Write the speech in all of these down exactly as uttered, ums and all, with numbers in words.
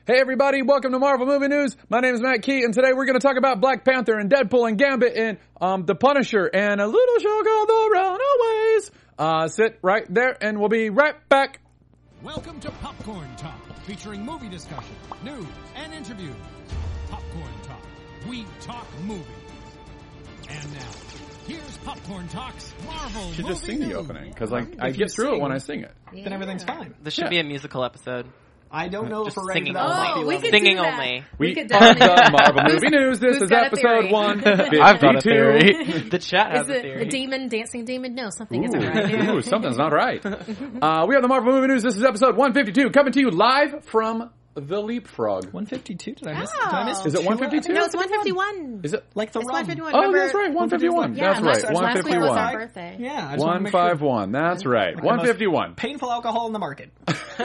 Hey everybody, welcome to Marvel Movie News. My name is Matt Key, and today we're going to talk about Black Panther and Deadpool and Gambit and um, The Punisher and a little show called The Runaways. Uh, sit right there, and we'll be right back. Welcome to Popcorn Talk, featuring movie discussion, news, and interviews. Popcorn Talk, we talk movies. And now, here's Popcorn Talk's Marvel You should Movie just sing News. the opening, because like, I If you get through it sing, when I sing it. Yeah. Then everything's fine. This should Yeah. be a musical episode. I don't know Just if we're ready singing for that. only. Lucky Oh, we level. could Singing do that. only. We, We could are definitely the Marvel Movie News. This who's is got a episode theory? one I've got a fifty-two. theory. The chat has Is a it theory. a demon, dancing demon? No, something Ooh, isn't right. ooh, something's not right. Uh, we are the Marvel Movie News. This is episode one fifty-two, coming to you live from the Leapfrog. one fifty-two? Did I miss? Oh. Did I miss Is it two? one fifty-two? No, it's one fifty-one. Is it? Like the It's rum. one fifty-one. Oh, Remember? that's right, one fifty-one. Yeah, That's last, right, last week was our 151. birthday. Yeah, I just wanna one make sure. fifty-one. That's right, Like the most one fifty-one. Painful alcohol in the market.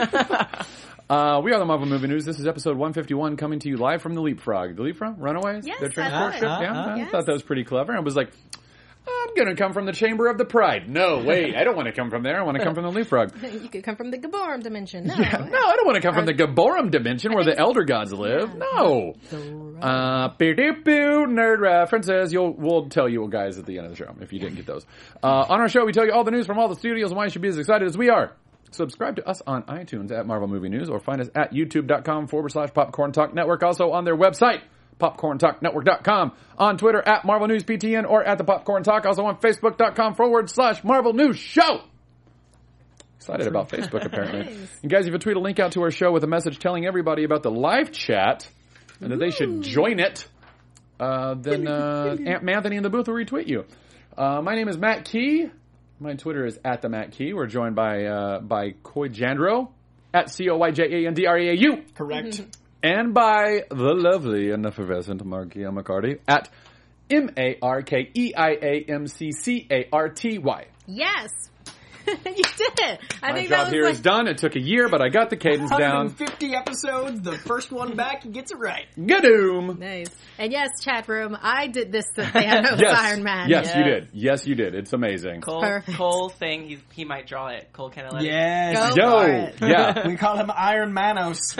Uh, we are the Marvel Movie News. This is episode one fifty-one, coming to you live from the Leapfrog. The Leapfrog? Runaways? Yes, Their that's transport right. ship? Uh, Yeah, uh, I yes. thought that was pretty clever. I was like, I'm going to come from the Chamber of the Pride. No, wait, I don't want to come from there. I want to come from the Leapfrog. You could come from the Gaborum dimension. No. Yeah, no, I don't want to come from the Gaborum dimension where the think- Elder Gods live. Yeah. No. Uh, boo-doo-boo, nerd references. You'll, we'll tell you guys at the end of the show if you didn't get those. Uh, on our show, we tell you all the news from all the studios and why you should be as excited as we are. Subscribe to us on iTunes at Marvel Movie News or find us at youtube.com forward slash Popcorn Talk Network. Also on their website, popcorn talk network dot com. On Twitter at Marvel News P T N or at the Popcorn Talk. Also on facebook.com forward slash Marvel News Show. Excited about Facebook, apparently. Nice. And guys, if you tweet a link out to our show with a message telling everybody about the live chat and that they should join it, uh, then uh, Aunt Anthony in the booth will retweet you. Uh, my name is Matt Key. My Twitter is at the Matt Key. We're joined by uh, by Coy Jandro at C O Y J A N D R E A U. Correct. And by the lovely and effervescent Markia McCarty at M A R K E I A M C C A R T Y. Yes. You did it. I My think job that was here like, is done. It took a year, but I got the cadence one down. hundred fifty episodes, the first one back, he gets it right. Gadoom! nice. And yes, chat room, I did this the Thanos Yes, Iron Man. yes, you Yes. did. Yes, you did. It's amazing. Cole, Perfect. Cole saying he's, he might draw it. Cole Canaletti. Yes. Go Yo, for it. yeah. We call him Iron Manos.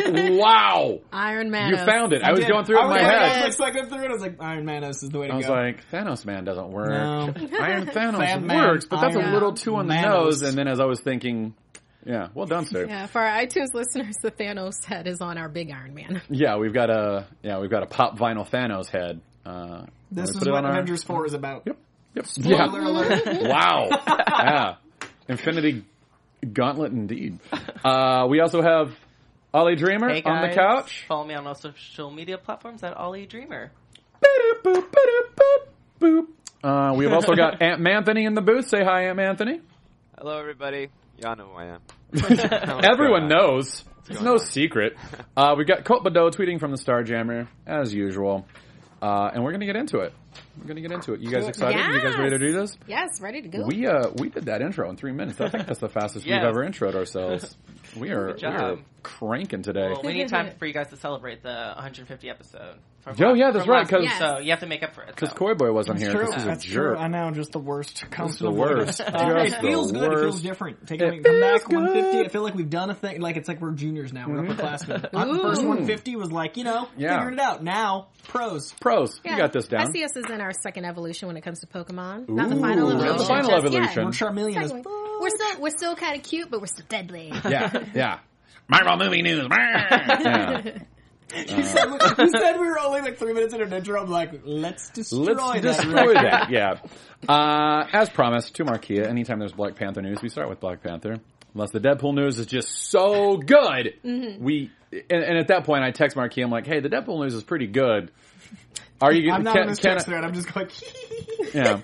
Wow. Iron Man. You found it. I was did. going through it I in was my like, head. I was like, cycling through it. I was like, Iron Manos is the way to I was go. like, Thanos Man doesn't work. No. Iron Thanos Fan Man, works, but that's Iron a little too on the Manos. nose. And then as I was thinking, yeah, well done, sir. Yeah, for our iTunes listeners, the Thanos head is on our big Iron Man. Yeah, we've got a yeah, we've got a pop vinyl Thanos head. Uh, This wanna is put it what on our- Avengers four is about. Yep. Yep. Spoiler Yeah. alert. Wow. Yeah. Infinity Gauntlet indeed. Uh, we also have Ollie Dreamer Hey on the guys, couch. Follow me on all social media platforms at Ollie Dreamer. Boop, boop, boop, boop. Uh, we have also got Aunt Manthony in the booth. Say hi, Aunt Manthony. Hello, everybody. Y'all know who I am. Everyone knows. It's going no on? secret. Uh, we've got Colt Badeau tweeting from the Starjammer, as usual. Uh, and we're going to get into it. We're going to get into it. You guys excited? You guys ready to do this? Yes, ready to go. We uh we did that intro in three minutes. I think that's the fastest Yes. we've ever introed ourselves. We are, Good we job. are cranking today. Well, we need time for you guys to celebrate the one hundred fifty episode. From Oh, last- yeah, that's from right, last 'cause- week, Yes. So you have to make up for it. Because so. Coy Boy wasn't here True. because he's a That's jerk. true. I know, just the worst. Just Constant the worst. avoidance. Just it the feels good. It feels worst. different. Take It it, come back feels one fifty. good. I feel like we've done a thing. Like it's like we're juniors now. We're Mm-hmm. upperclassmen. Uh, The first one fifty was like, you know, Yeah. figuring it out. Now, pros. Pros, Yeah. you got this I down. see us as in our second evolution when it comes to Pokemon. Not the final Ooh, evolution. not the final just evolution. We're yet. Charmeleon as Second one. We're still we're still kind of cute, but we're still deadly. Yeah, yeah. Marvel movie news. yeah. You said, we, you said we were only like three minutes in an intro. I'm like, let's destroy Let's that. destroy that. Yeah. Uh, as promised, to Markia, anytime there's Black Panther news, we start with Black Panther. Unless the Deadpool news is just so good, Mm-hmm. we and, and at that point I text Markia. I'm like, "Hey, the Deadpool news is pretty good. Are you? I'm not can, on this can text I- thread. I'm just going, Yeah.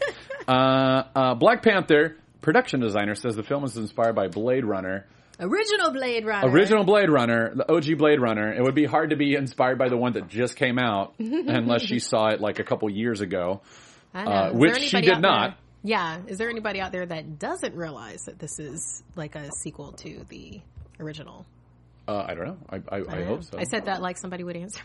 Uh, uh, Black Panther production designer says the film is inspired by Blade Runner. Original Blade Runner. Original Blade Runner, the O G Blade Runner. It would be hard to be inspired by the one that just came out unless she saw it like a couple years ago, I know. uh, Is there which she anybody did out not. there- Yeah. Is there anybody out there that doesn't realize that this is like a sequel to the original? Uh, I don't know. I, I, I hope so. I said that like somebody would answer.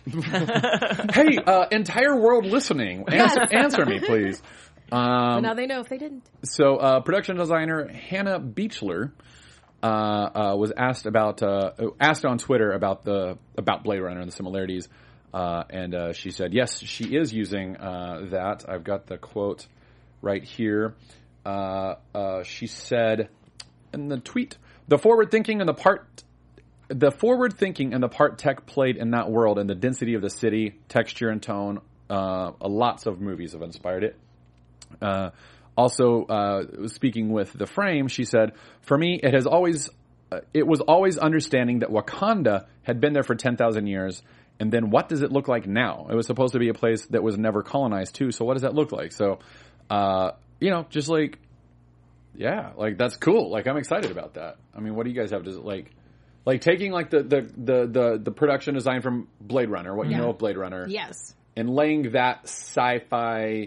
Hey, uh, entire world listening, answer, answer me, please. But now Um, they know if they didn't. so, uh, production designer Hannah Beechler uh, uh, was asked about uh, asked on Twitter about the about Blade Runner and the similarities, uh, and uh, she said yes, she is using uh, that. I've got the quote right here. Uh, uh, she said in the tweet, "The forward thinking and the part." The forward thinking and the part tech played in that world and the density of the city, texture and tone, uh, lots of movies have inspired it. Uh, also, uh, speaking with The Frame, she said, for me, it has always, uh, it was always understanding that Wakanda had been there for ten thousand years. And then what does it look like now? It was supposed to be a place that was never colonized too. So what does that look like? So, uh, you know, just like, yeah, like that's cool. Like I'm excited about that. I mean, what do you guys have to like? Like taking like the, the, the, the, the production design from Blade Runner, what you Yeah. know of Blade Runner. Yes. And laying that sci-fi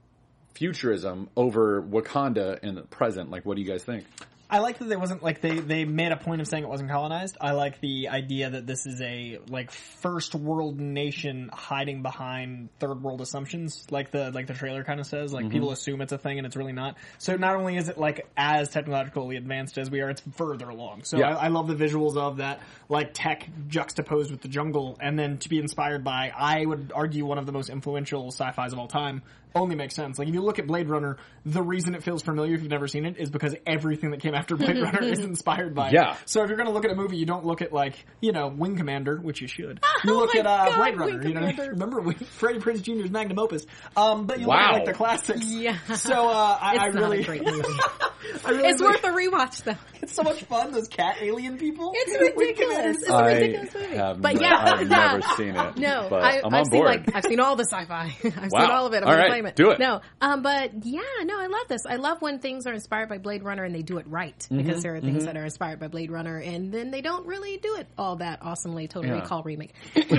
futurism over Wakanda in the present. Like, what do you guys think? I like that there wasn't like they they made a point of saying it wasn't colonized. I like the idea that this is a like first world nation hiding behind third world assumptions, like the like the trailer kind of says. Like mm-hmm. people assume it's a thing and it's really not. So not only is it like as technologically advanced as we are, it's further along. So yeah. I, I love the visuals of that, like tech juxtaposed with the jungle, and then to be inspired by, I would argue, one of the most influential sci-fis of all time. Only makes sense. Like if you look at Blade Runner, the reason it feels familiar if you've never seen it is because everything that came after Blade Runner is inspired by yeah. it. So if you're going to look at a movie, you don't look at like, you know, Wing Commander, which you should. You Oh look my at uh, God, Blade Runner. Wing You know, Commander. remember Wing, Freddie Prinze Junior's magnum opus. Um, but you Wow. look at like the classics. Yeah. So uh, I, It's I not really, a great movie. I really It's think worth a rewatch, though. it's so much fun. Those cat alien people. It's Wing ridiculous. Commander's It's so- a I ridiculous movie. have But no- yeah, I've yeah. never seen it. No, but I, I'm I've on seen board. like I've seen all the sci-fi. I've Wow. seen all of it. I'm All gonna right, claim it. do it. No, um, but yeah, no, I love this. I love when things are inspired by Blade Runner and they do it right Mm-hmm. because there are things that are inspired by Blade Runner and then they don't really do it all that awesomely. Total Yeah. Recall remake.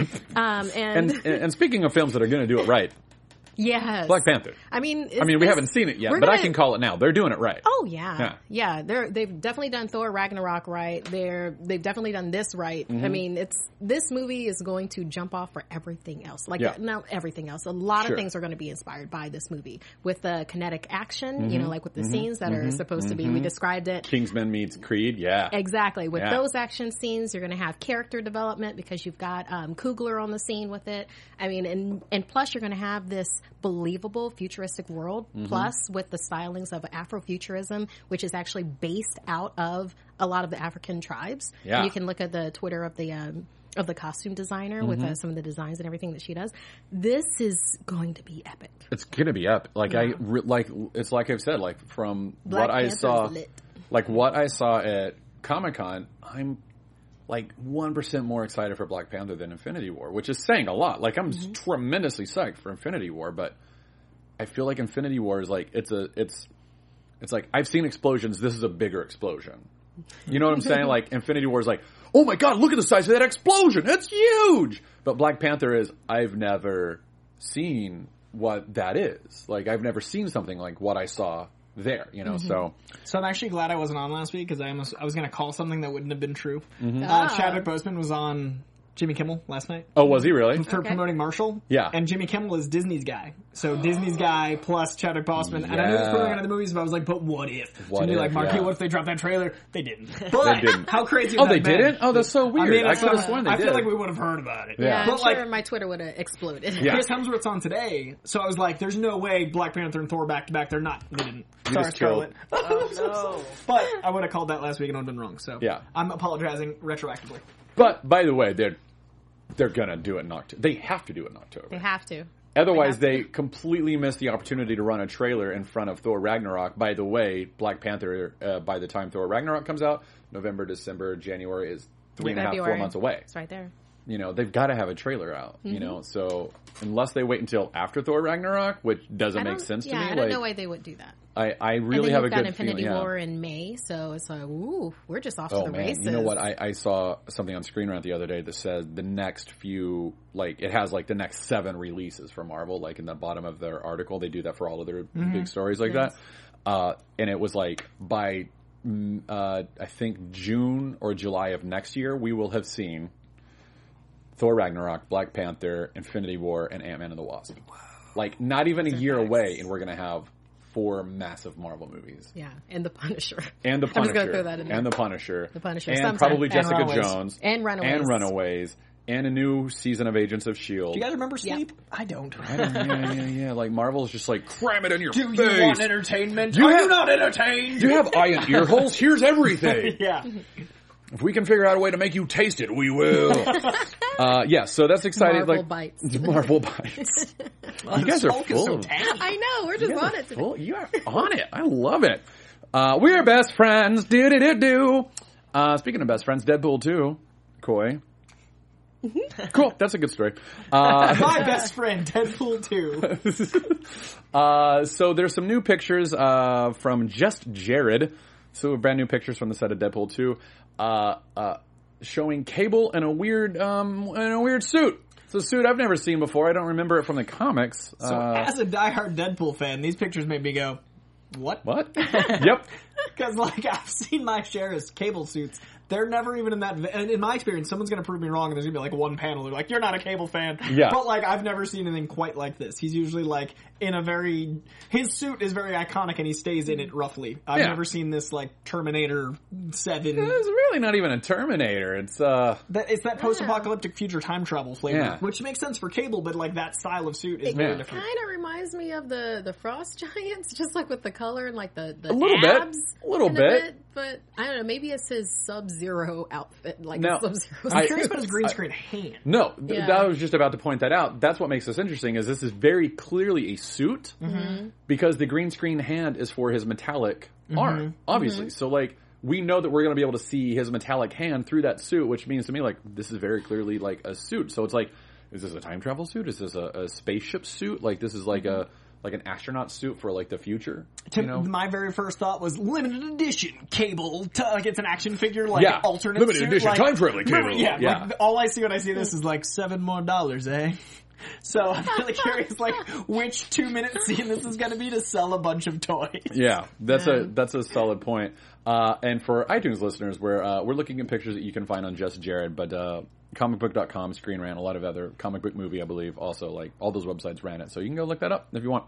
um, and, And, and speaking of films that are going to do it right, yes, Black Panther. I mean, I mean, we haven't seen it yet, we're but I gonna- can call it now. They're doing it right. Oh yeah, Yeah. yeah. They're they've definitely done Thor Ragnarok right. They're they've definitely done this right. Mm-hmm. I mean, it's this movie is going to jump off for everything else. Like Yeah. not everything else. A lot Sure. of things are going to be inspired by this movie with the kinetic action. Mm-hmm. You know, like with the scenes that are supposed to be. We described it. Kingsman meets Creed, yeah. Exactly. With Yeah. those action scenes, you're going to have character development because you've got um, Coogler on the scene with it. I mean, and and plus you're going to have this believable futuristic world. Mm-hmm. Plus with the stylings of Afrofuturism, which is actually based out of a lot of the African tribes. Yeah. And you can look at the Twitter of the um, of the costume designer with Mm-hmm. uh, some of the designs and everything that she does. This is going to be epic. It's gonna be up. Like I Yeah. re- like it's like I've said. Like from Black what I Panther's saw, lit. like what I saw at Comic Con, I'm like one percent more excited for Black Panther than Infinity War, which is saying a lot. Like I'm Mm-hmm. tremendously psyched for Infinity War, but I feel like Infinity War is like it's a it's it's like I've seen explosions. This is a bigger explosion. You know what I'm saying? Like Infinity War is like, oh my god, look at the size of that explosion. It's huge. But Black Panther is, I've never seen what that is. Like I've never seen something like what I saw there, you know, so. So I'm actually glad I wasn't on last week because I almost I was going to call something that wouldn't have been true. Mm-hmm. Uh, Ah. Chadwick Boseman was on Jimmy Kimmel last night. Oh, was he really? For Okay. promoting Marshall. Yeah. And Jimmy Kimmel is Disney's guy. So Disney's guy plus Chadwick Boseman. And I knew it was Yeah. promoting other movies, but I was like, but what if? What so you're if, like, Mark, yeah. what if they dropped that trailer? They didn't. But They didn't. how crazy Oh, would they that have been? didn't? Oh, that's so weird. I, I could have sworn they I did. feel like we would have heard about it. Yeah. Yeah, I'm But sure like, my Twitter would have exploded. Yeah. Chris Hemsworth's on today, so I was like, there's no way Black Panther and Thor back to back. They're not. They didn't. You Sorry, just killed- Scarlett. No. But I would have called that last week and I would have been wrong. So Yeah. I'm apologizing retroactively. But, by the way, they're, they're gonna do it in October. They have to do it in October. They have to. Otherwise, They they completely missed the opportunity to run a trailer in front of Thor Ragnarok. By the way, Black Panther, uh, by the time Thor Ragnarok comes out, November, December, January is three and a half, four February. months away. It's right there. You know, they've got to have a trailer out, Mm-hmm. you know, so unless they wait until after Thor Ragnarok, which doesn't I make don't- sense yeah, to me, I don't like, know why they would do that. I, I And really then have a you've got good Infinity feeling. War Yeah. in May, so it's like, ooh, we're just off Oh to the man, races. you know what? I, I saw something on Screen Rant the other day that said the next few, like it has like the next seven releases for Marvel. Like in the bottom of their article, they do that for all of their big stories like Nice. that. Uh, and it was like by mm, uh, I think June or July of next year, we will have seen Thor Ragnarok, Black Panther, Infinity War, and Ant-Man and the Wasp. Like not even a year away, and we're gonna have four massive Marvel movies. Yeah, and the Punisher. And the I'm Punisher. just gonna throw that in there. And the Punisher. The Punisher. And sometime. probably And Jessica Runaways. Jones. And Runaways. And Runaways. And a new season of Agents of S H I E L D. Do you guys remember Yep. Sleep? I don't. I don't- yeah, yeah, yeah. Like, Marvel's just like, cram it in your Do face. you want entertainment? You Are have- you not entertained? Do you have eye and ear holes? Here's everything. Yeah. If we can figure out a way to make you taste it, we will. uh, yeah, so that's exciting. Marvel like, bites. Marvel bites. You guys are Hulk is full so of tangy. I know. We're just you on guys it are today. full- You are on it. I love it. Uh, we're best friends. Do do do do. Uh, speaking of best friends, Deadpool two. Coy. Cool. That's a good story. Uh, My best friend, Deadpool two. uh, so there's some new pictures uh, from Just Jared. So brand new pictures from the set of Deadpool two, uh, uh, showing Cable in a weird, um, in a weird suit. It's a suit I've never seen before. I don't remember it from the comics. So, uh, as a diehard Deadpool fan, these pictures made me go, what? what? Yep. Because, like, I've seen my share of Cable suits. They're never even in that... And in my experience, someone's going to prove me wrong, and there's going to be, like, one panel. They're like, you're not a Cable fan. Yeah. But, like, I've never seen anything quite like this. He's usually, like, in a very... His suit is very iconic, and he stays in it, roughly. I've Yeah. never seen this, like, Terminator seven... It's really not even a Terminator. It's, uh... That, it's that post-apocalyptic future time travel flavor, Yeah. which makes sense for Cable, but, like, that style of suit is It very Yeah. different. kind of reminds me of the, the Frost Giants, just like with the color and like the, the A little bit. abs A little in bit. But I don't know, maybe it's his Sub-Zero outfit, like No. Sub-Zero. I- I'm curious about his green screen hand. No, th- Yeah. that was just about to point that out. That's what makes this interesting is this is very clearly a suit because the green screen hand is for his metallic arm, obviously. So like we know that we're going to be able to see his metallic hand through that suit, which means to me like this is very clearly like a suit. So it's like, is this a time travel suit? Is this a, a spaceship suit? Like this is like a like an astronaut suit for like the future? To, You know? My very first thought was limited edition Cable. To, like it's an action figure, like Yeah. alternate Limited suit, edition like, time traveling Cable. remember- Yeah, Yeah. Like, all I see when I see this is like seven more dollars, eh? So I'm really curious, like which two minute scene this is going to be to sell a bunch of toys. Yeah, that's Yeah. a that's a solid point. Uh, and for iTunes listeners, we're uh, we're looking at pictures that you can find on Just Jared, but uh, comic book dot com, Screen Rant, a lot of other comic book movie, I believe, also like all those websites ran it, so you can go look that up if you want.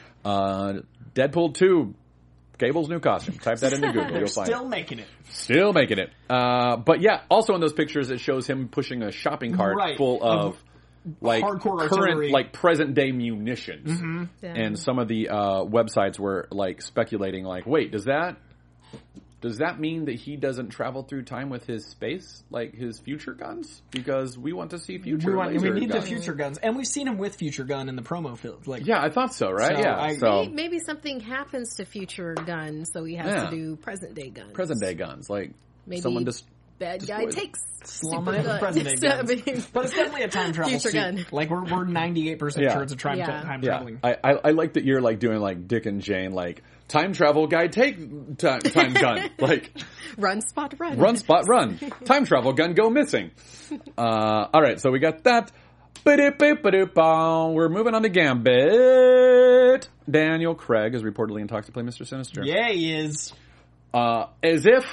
Uh, Deadpool two, Cable's new costume. Type that into Google, They're you'll find still it. making it. Still making it. Uh, but yeah, also in those pictures, it shows him pushing a shopping cart Right. full of. Like Hardcore current, artillery. like present day munitions, Yeah. and some of the uh, websites were like speculating, like, wait, does that does that mean that he doesn't travel through time with his space, like his future guns? Because we want to see future. We, want, we laser need guns. the future guns, and we've seen him with Future Gun in the promo film. Like, Yeah, I thought so. Right? So yeah. I- so Maybe, maybe something happens to future guns, so he has Yeah. to do present day guns. present day guns, like Maybe someone just bad guy destroyed- takes Slumming super it with guns. present day I guns. mean, but it's definitely a time travel Future suit. gun. Like we're we're ninety-eight percent Yeah. sure it's a time, Yeah. time yeah. traveling. I, I I like that you're like doing like Dick and Jane, like time travel guy take time, time gun, like. run, spot, run. Run, spot, run. Time travel gun go missing. Uh, all right, so we got that. Ba-doop-boop-ba-doop-bow. We're moving on to Gambit. Daniel Craig is reportedly in talks to play Mister Sinister. Yeah, he is. Uh, as if,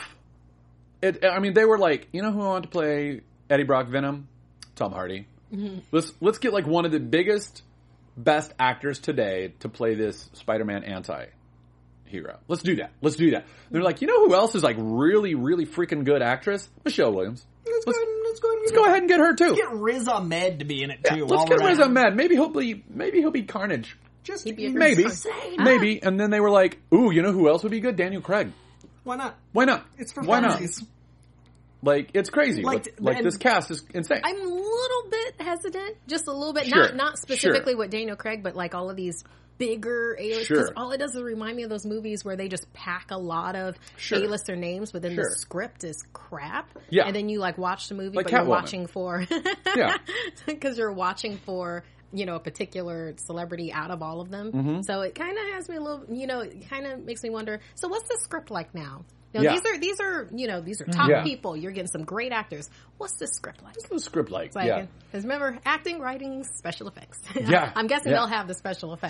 it, I mean, they were like, you know who wanted to play Eddie Brock Venom? Tom Hardy. Let's let's get like one of the biggest, best actors today to play this Spider-Man anti-hero. Let's do that. Let's do that. They're like, you know who else is like really, really freaking good actress? Michelle Williams. Let's, go, ahead, and- let's, go, ahead and Let's go ahead and get her too. Let's get Riz Ahmed to be in it too. Yeah, while let's get we're at Riz it. Ahmed. Maybe he'll be maybe he'll be Carnage. Just He'd be a Maybe. insane. Maybe. And then they were like, ooh, you know who else would be good? Daniel Craig. Why not? Why not? It's for Why not? funsies. Like, it's crazy. Like, Like, like and- this cast is insane. I'm a little bit hesitant, just a little bit. Sure, Not not specifically sure. with Daniel Craig, but like all of these bigger A-list. Sure. Because all it does is remind me of those movies where they just pack a lot of Sure. A-lister names, but then Sure. the script is crap. Yeah. And then you like watch the movie, Like but you're Catwoman. watching for Yeah. because you're watching for you know a particular celebrity out of all of them. Mm-hmm. So it kind of has me a little, you know, it kind of makes me wonder. So what's the script like now? You know, Yeah. these are these are you know these are top Yeah. people. You're getting some great actors. What's the script like? What's the script like? Like, yeah. because remember, acting, writing, special effects. Yeah. I'm guessing Yeah. they'll have the special effects.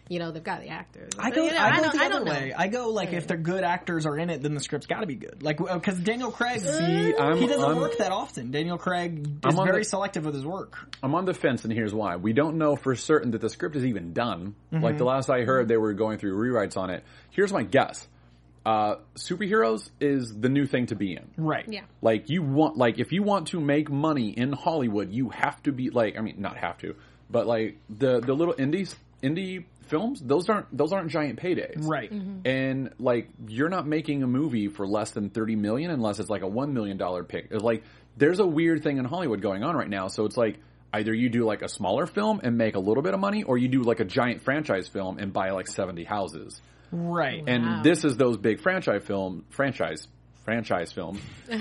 you know, they've got the actors. I go, You know, I go don't- the I other don't know. way. I go like if the good actors are in it, then the script's got to be good. Like because Daniel Craig, See, I'm- he doesn't I'm- work that often. Daniel Craig I'm is on very the- selective with his work. I'm on the fence, and here's why. We don't know for certain that the script is even done. Like the last I heard, they were going through rewrites on it. Here's my guess. Uh, superheroes is the new thing to be in. Right. Yeah. Like you want, like if you want to make money in Hollywood, you have to be like, I mean, not have to, but like the the little indies, indie films, those aren't those aren't giant paydays, Right. And like you're not making a movie for less than thirty million unless it's like a one million dollar pick. It's like there's a weird thing in Hollywood going on right now. So it's like either you do like a smaller film and make a little bit of money, or you do like a giant franchise film and buy like seventy houses. Right. And Wow. this is those big franchise film franchise franchise films.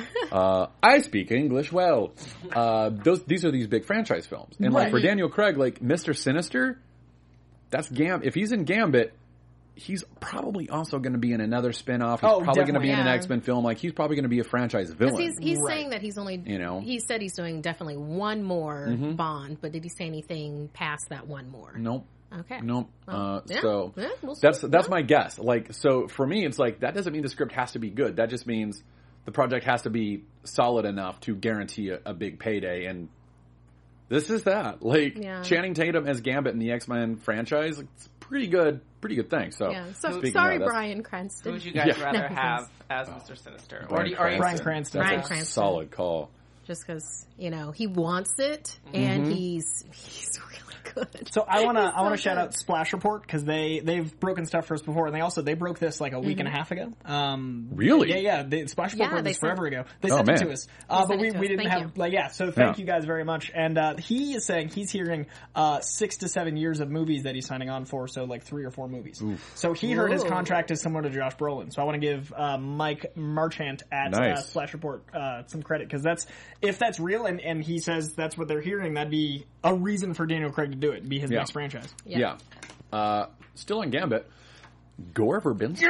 uh, I speak English well. Uh, those these are these big franchise films, and like Right. for Daniel Craig, like Mister Sinister, that's Gam. If he's in Gambit, he's probably also going to be in another spin-off. He's Oh, probably going to be in an definitely. Yeah. X-Men film. Like he's probably going to be a franchise villain. He's, he's Right. saying that he's only, You know? he said he's doing definitely one more Mm-hmm. Bond, but did he say anything past that one more? Nope. Okay. Nope. Well, uh, yeah. So Yeah, we'll see. that's that's Yeah. my guess. Like, so for me, it's like that doesn't mean the script has to be good. That just means the project has to be solid enough to guarantee a, a big payday. And this is that. Like Yeah. Channing Tatum as Gambit in the X-Men franchise, it's pretty good, pretty good thing. So, Yeah. So speaking sorry, of, that's- Brian Who Cranston. would you guys Yeah. rather No, have as Mister Sinister? Bryan Or do you, are you Bryan Cranston. That's Bryan a Cranston. solid call. Just because you know he wants it, and Mm-hmm. he's he's really good. So I want to He's I want to so shout good. out Splash Report because they they've broken stuff for us before, and they also they broke this like a week and a half ago. Um, Really? Yeah, yeah. They, Splash Report Yeah, broke they this forever sent- ago. They Oh, sent it man. to us, uh, but sent we, it to we us. didn't Thank have you. like yeah. So thank Yeah. you guys very much. And uh, he is saying he's hearing uh, six to seven years of movies that he's signing on for. So like three or four movies. So he heard his Ooh. contract is similar to Josh Brolin. So I want to give uh, Mike Marchant at uh, Nice. Splash Report uh, some credit because that's if that's real and, and he says that's what they're hearing, that'd be a reason for Daniel Craig to do it, be his Yeah. next franchise. Yeah. Yeah. Uh, still on Gambit. Gore Verbinski.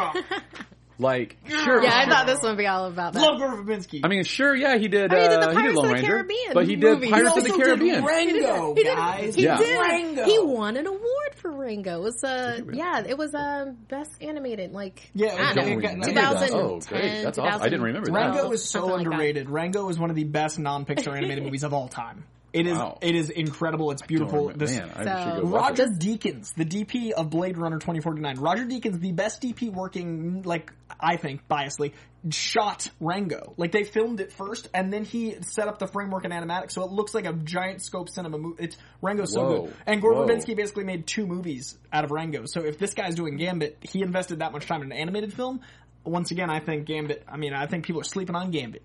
Like, sure. Yeah, I thought this one would be all about that. Love Gore Verbinski. I mean, sure, yeah, he did. I mean, he did uh, the he Pirates did of Lone the Ranger, Caribbean but he did movie. Pirates He of the also did Caribbean. Rango, He did- guys. He Yeah. did. Rango. He won an award for Rango. It was uh, yeah, it was um, best animated. Like Yeah, I it don't got- know, it got- two it got- thousand ten. Oh, great. That's awesome. I didn't remember that. Rango is so something like that. underrated. Rango is one of the best non-Pixar animated movies of all time. It is. Wow. It is incredible. It's Don't beautiful. remember- This- Man, I So- should go watch Roger it. Deakins, the D P of Blade Runner twenty forty-nine. Roger Deakins, the best D P working, like, I think, biasly, shot Rango. Like, they filmed it first, and then he set up the framework and animatics, so it looks like a giant scope cinema movie. It's, Rango's so Whoa. good. And Gore Whoa. Verbinski basically made two movies out of Rango. So if this guy's doing Gambit, he invested that much time in an animated film. Once again, I think Gambit, I mean, I think people are sleeping on Gambit.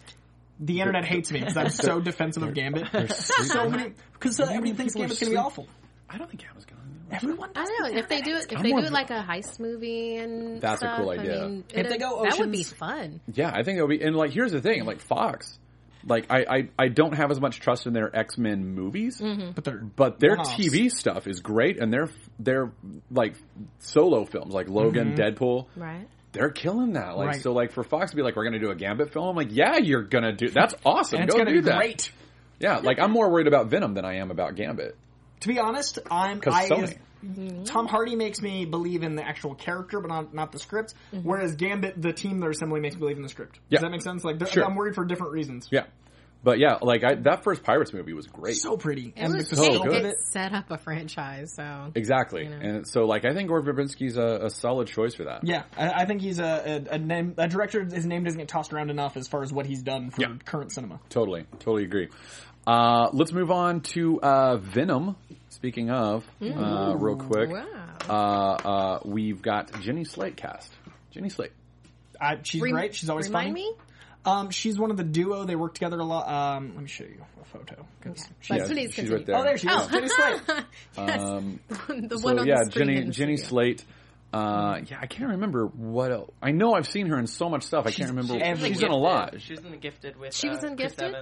The internet hates me because I'm so defensive of Gambit. So many, because uh, everybody thinks people are Gambit's going to be sleep- awful. I don't think Gambit's going to. Everyone I does. don't know if they do it. If I'm they more do it of- like a heist movie and That's a stuff, cool idea. I mean, If they it- go that would be Oceans- fun. Yeah, I think it'll be. And like, here's the thing: like Fox, like I, I, I don't have as much trust in their X Men movies, But they're but their one-offs. T V stuff is great, and their their like solo films, like Logan, Deadpool, Right. they're killing that. Like, Right. so like for Fox to be like, we're going to do a Gambit film, I'm like, yeah, you're gonna do. That's awesome. and it's Go going to do be that. great. Yeah, like I'm more worried about Venom than I am about Gambit. To be honest, I'm 'Cause I, Sony. Tom Hardy makes me believe in the actual character, but not not the script. Whereas Gambit, the team they're assembling, makes me believe in the script. Does Yeah. that make sense? Like they're- Sure. I'm worried for different reasons. Yeah, but yeah, like I, that first Pirates movie was great. So pretty, It and was the so scope good. of it, it. set up a franchise, so Exactly, You know. and so like I think Gore Verbinski's a, a solid choice for that. Yeah, I, I think he's a, a, a name. A director. His name doesn't get tossed around enough as far as what he's done for Yeah. current cinema. Totally, totally agree. Uh, let's move on to uh, Venom. Speaking of, uh, real quick, wow. uh, uh, we've got Jenny Slate cast. Jenny Slate. Uh, she's Rem- great. She's always remind funny. me. Um, she's one of the duo. They work together a lot. Um, let me show you a photo. 'cause Okay. she's- But please she's continue. right there. Oh, there she is. Oh. Jenny Slate. Yes. Um, the so one on yeah, the screen Jenny in the Jenny studio. Slate. Uh, yeah, I can't remember what else. I know I've seen her in so much stuff. I can't remember. she's She's, in in a lot. She was in the Gifted with. She was uh, in Chris Gifted? Evans.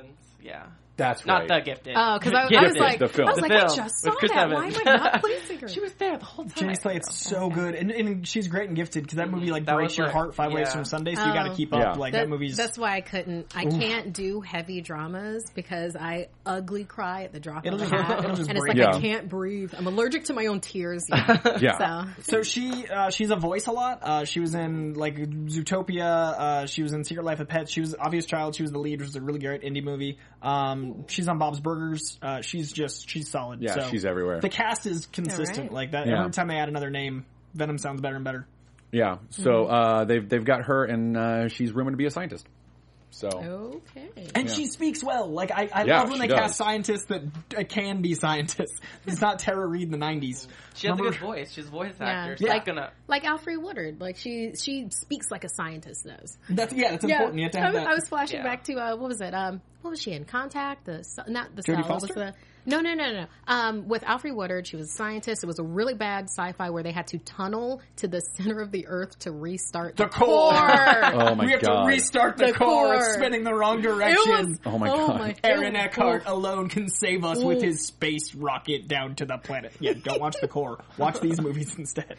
Yeah. That's Not right. The Gifted. Oh, because I, I Gifted. was like, the film. I was The like, I film just with saw Chris that. Why Evans. am I not placing her? She was there the whole time. Jenny Slate's so good, and, and she's great and gifted because that movie like That breaks was your like- heart five ways yeah. from Sunday, so you got to Oh. keep Yeah. up. Like That- that, movie's. That's why I couldn't. I can't do heavy dramas because I ugly cry at the drop It'll of a just- hat, it'll just and it's break like you. I can't breathe. I'm allergic to my own tears. Yeah. Yeah. So So she uh, she's a voice a lot. Uh, she was in like Zootopia. Uh, she was in Secret Life of Pets. She was Obvious Child. She was the lead, which was a really great indie movie. Um, she's on Bob's Burgers. Uh, she's just she's solid. Yeah, So she's everywhere. The cast is consistent. All right. Like that. Yeah. Every time they add another name, Venom sounds better and better. Yeah. So uh, they've they've got her, and uh, she's rumored to be a scientist. So okay. And Yeah. she speaks well. Like I, I Yeah, love when she they does. cast scientists that uh, can be scientists. It's not Tara Reid in the nineties. She has Remember- a good voice. She's a voice Yeah. actor. She's Yeah. not gonna. Like Alfred Woodard, like she she speaks like a scientist does. That's yeah, that's important. You have to have I, that. I was flashing Yeah. back to uh, what was it? Um, what was she in? Contact? The not the Jodie cell. What was Foster? the no no no no. Um, with Alfred Woodard, she was a scientist. It was a really bad sci-fi where they had to tunnel to the center of the Earth to restart The core. Oh my we have God. to restart the, The core. It's core. spinning the wrong It direction. was, Oh my oh God. my, Aaron it- Eckhart oh. alone can save us with his space rocket down to the planet. Yeah, don't watch the core. Watch these movies instead.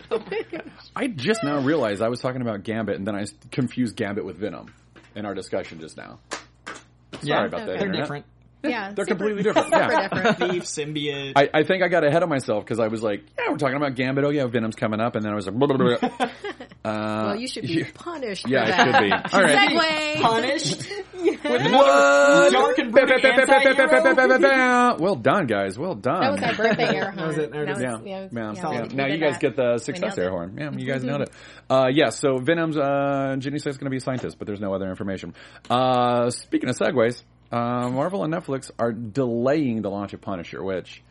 I just now realized I was talking about Gambit, and then I confused Gambit with Venom in our discussion just now. Sorry Yeah, about that. they're They're Internet. different. Yeah, They're super- completely different. super Yeah. different. Thief, symbiote. I, I think I got ahead of myself because I was like, yeah, we're talking about Gambit. Oh, yeah, Venom's coming up. And then I was like, blah, blah, blah, blah. Uh, Well, you should be yeah. punished. Yeah, for I that. should be. All right. Segue. Punished. What? Dark and brooding anti-hero. Well done, guys. Well done. That was our birthday air horn. was it. There it That is. Yeah, was- yeah, yeah, yeah. we- we Now did you guys that. get the We success nailed air it. horn. Yeah, you guys nailed it. Uh, yeah, so Venom's, uh, Jenny says going to be a scientist, but there's no other information. Uh, speaking of segues, uh, Marvel and Netflix are delaying the launch of Punisher, which,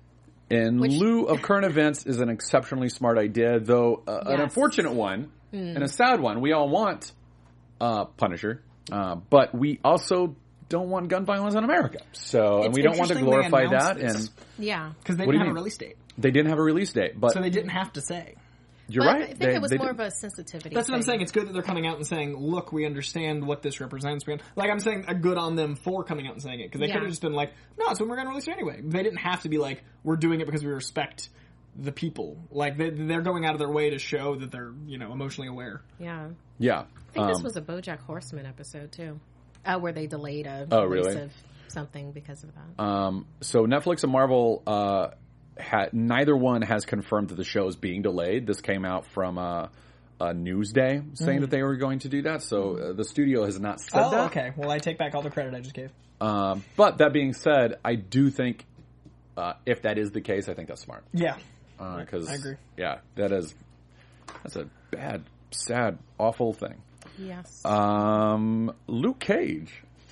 in Which- lieu of current events, is an exceptionally smart idea, though uh, an Yes. unfortunate one and a sad one. We all want uh, Punisher, uh, but we also don't want gun violence in America. So, and It's we don't want to interesting they glorify announced that. this. And Yeah. Because they What do didn't you have mean? a release date. they didn't have a release date, but So they didn't have to say. you're But right. I think They- it was they more did- of a sensitivity. That's what I'm thing. saying. It's good that they're coming out and saying, look, we understand what this represents. We- Like, I'm saying a good on them for coming out and saying it. Because they Yeah. could have just been like, no, it's when we're going to release it anyway. They didn't have to be like, we're doing it because we respect the people. Like, they, they're going out of their way to show that they're, you know, emotionally aware. Yeah. Yeah. I think this Um, was a BoJack Horseman episode too, uh, where they delayed a Oh, release really? of something because of that. Um, so Netflix and Marvel, uh, had, neither one has confirmed that the show is being delayed. This came out from uh, a Newsday saying that they were going to do that. So uh, the studio has not said Oh, that. okay. Well, I take back all the credit I just gave. Um, but that being said, I do think uh, if that is the case, I think that's smart. Yeah. Because I agree. Yeah, that is that's a bad, sad, awful thing. Yes. Um, Luke Cage.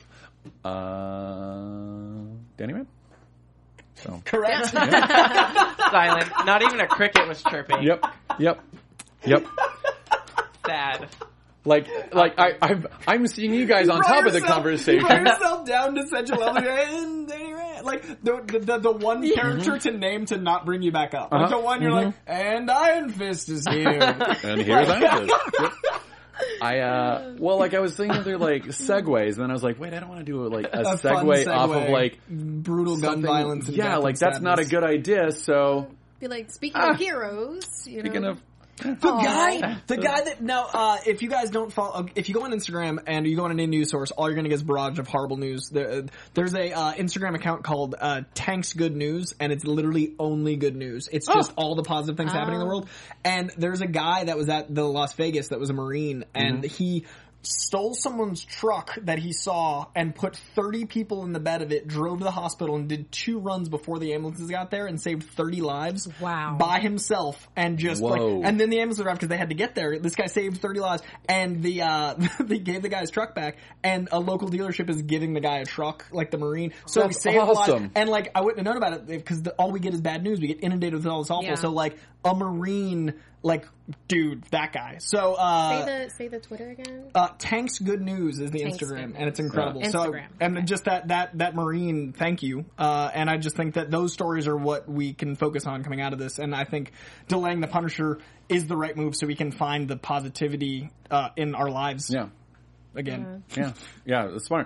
Uh, Danny Man? So. Correct. Silent. Not even a cricket was chirping. Yep. Yep. Yep. Sad. Like, like I, I'm, I'm seeing you guys on Brought top of the yourself- conversation. You brought yourself down to such a level. And Danny Rand, like the the, the, the one character to name to not bring you back up. Like Uh-huh. the one you're like, and Iron Fist is here. And here's Iron Fist. Yep. I, uh, well, like I was thinking through like segues, and then I was like, wait, I don't want to do like a, A fun segue, off of segue. like brutal gun something- violence. And Yeah, death like and that's not a sadness. good idea. So Be like, speaking Ah. of heroes, you speaking know, of, The guy, the guy that now, uh, if you guys don't follow, if you go on Instagram and you go on any news source, all you're going to get is barrage of horrible news. There, there's a uh, Instagram account called uh, Tanks Good News, and it's literally only good news. It's just all the positive things happening in the world. And there's a guy that was at the Las Vegas that was a Marine, and he stole someone's truck that he saw and put thirty people in the bed of it, drove to the hospital, and did two runs before the ambulances got there and saved thirty lives. Wow. By himself, and just Whoa. like, and then the ambulance arrived because they had to get there. This guy saved thirty lives, and the uh they gave the guy his truck back, and a local dealership is giving the guy a truck, like the Marine. So That's he saved awesome. lives. And like I wouldn't have known about it because all we get is bad news. We get inundated with all this awful. Yeah. So like a Marine, like dude, that guy. So uh say the say the Twitter again. uh, Tanks Good News is the Tanks Instagram, Good and it's News. incredible. Yeah. So, Instagram, and okay. just that that that Marine, thank you. Uh, and I just think that those stories are what we can focus on coming out of this. And I think delaying the Punisher is the right move, so we can find the positivity uh, in our lives. yeah, Again, yeah, yeah, it's smart.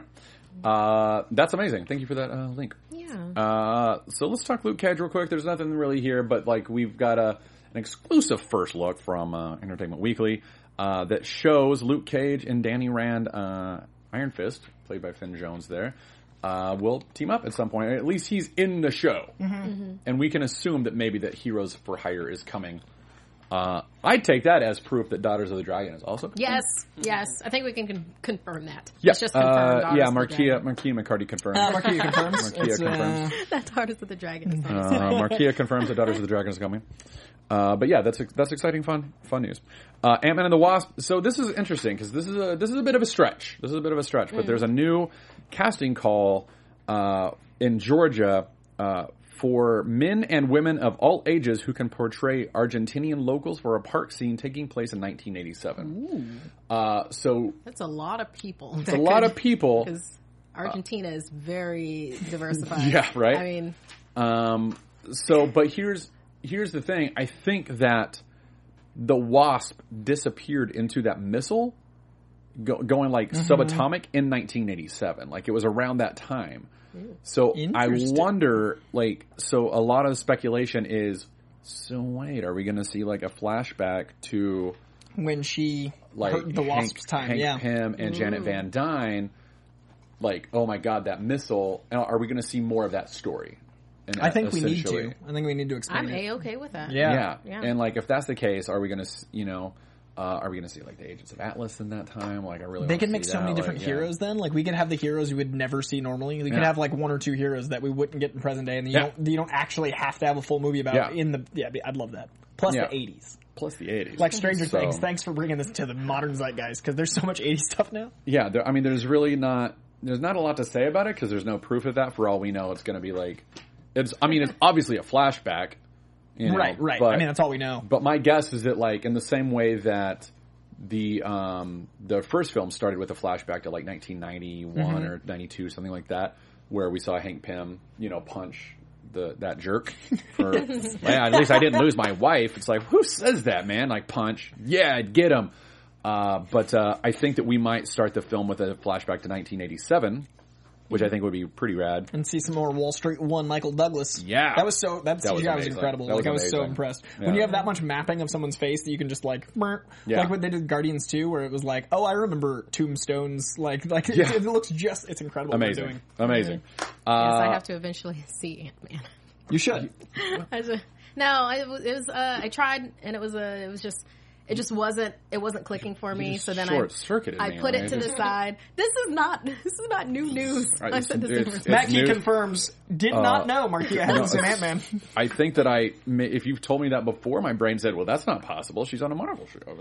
Uh, that's amazing. Thank you for that uh, link. Yeah. Uh, so let's talk Luke Cage real quick. There's nothing really here, but like we've got a an exclusive first look from uh, Entertainment Weekly uh, that shows Luke Cage and Danny Rand, uh, Iron Fist, played by Finn Jones there, uh, will team up at some point. At least he's in the show. Mm-hmm. Mm-hmm. And we can assume that maybe that Heroes for Hire is coming. Uh, I'd take that as proof that Daughters of the Dragon is also coming. Yes, yes. I think we can con- confirm that. Yeah. It's just confirmed. Uh, yeah, Marquia, Marquia McCarty confirms. Uh, Marquia confirms. Marquia It's, confirms. uh, That Daughters of the Dragon is Uh, Marquia confirms that Daughters of the Dragon is coming. Uh, but yeah, that's that's exciting, fun, fun news. Uh, Ant-Man and the Wasp. So this is interesting because this is a this is a bit of a stretch. This is a bit of a stretch, but mm. there's a new casting call uh, in Georgia uh, for men and women of all ages who can portray Argentinian locals for a park scene taking place in nineteen eighty-seven. Uh, so that's a lot of people. It's a lot of people because Argentina uh, is very diversified. Yeah, right. I mean, um, so but here's. Here's the thing. I think that the Wasp disappeared into that missile go, going like mm-hmm. subatomic in nineteen eighty-seven. Like it was around that time. So I wonder, like, so a lot of speculation is, so wait, are we going to see like a flashback to when she like hurt the Hank, Wasp's time? Hank yeah. Pym and Ooh. Janet Van Dyne? Like, oh my God, that missile. Are we going to see more of that story? And I think we need to. I think we need to explain I'm it. I'm A-okay with that. Yeah. yeah. yeah. And, like, if that's the case, are we going to, you know, uh, are we going to see, like, the Agents of Atlas in that time? Like, I really They wanna could make see so that. many different like, heroes yeah. then. Like, we could have the heroes you would never see normally. We could Yeah. have, like, one or two heroes that we wouldn't get in present day, and you, Yeah. don't, you don't actually have to have a full movie about Yeah. in the... Yeah, I'd love that. Plus Yeah. the eighties. Plus the eighties. Like Stranger So- Things. Thanks for bringing this to the modern zeitgeist, because there's so much eighties stuff now. Yeah, there, I mean, there's really not... There's not a lot to say about it, because there's no proof of that. For all we know, it's going to be, like... It's. I mean, it's obviously a flashback. You know, right, right. But, I mean, that's all we know. But my guess is that, like, in the same way that the um, the first film started with a flashback to, like, nineteen ninety-one mm-hmm. or ninety-two, something like that, where we saw Hank Pym, you know, punch the that jerk. For, yeah, at least I didn't lose my wife. It's like, who says that, man? Like, punch. Yeah, I'd get him. Uh, but uh, I think that we might start the film with a flashback to nineteen eighty-seven, which I think would be pretty rad. And see some more Wall Street One Michael Douglas. Yeah. That was so, that, That was C G I was amazing. incredible. That like, was I was so amazing. impressed. Yeah. When you have that much mapping of someone's face that you can just like, Meh. Yeah. like what they did Guardians two, where it was like, oh, I remember Tombstone's, like, like Yeah. it, it looks just, it's incredible what they're Amazing. doing. Amazing. Yes, Uh, I have to eventually see Ant-Man. You should. I just, no, it was, it was uh, I tried, and it was a, it was just, it just wasn't, it wasn't clicking for me. just So then I, short-circuited I me, put right? it to the side. This is not, this is not new news. Right, I said this it's- over it's- Mackie new. confirms, did Uh, not know Marquia hadn't no, seen it's- Ant-Man. I think that I, may- if you've told me that before, my brain said, well, that's not possible. She's on a Marvel show.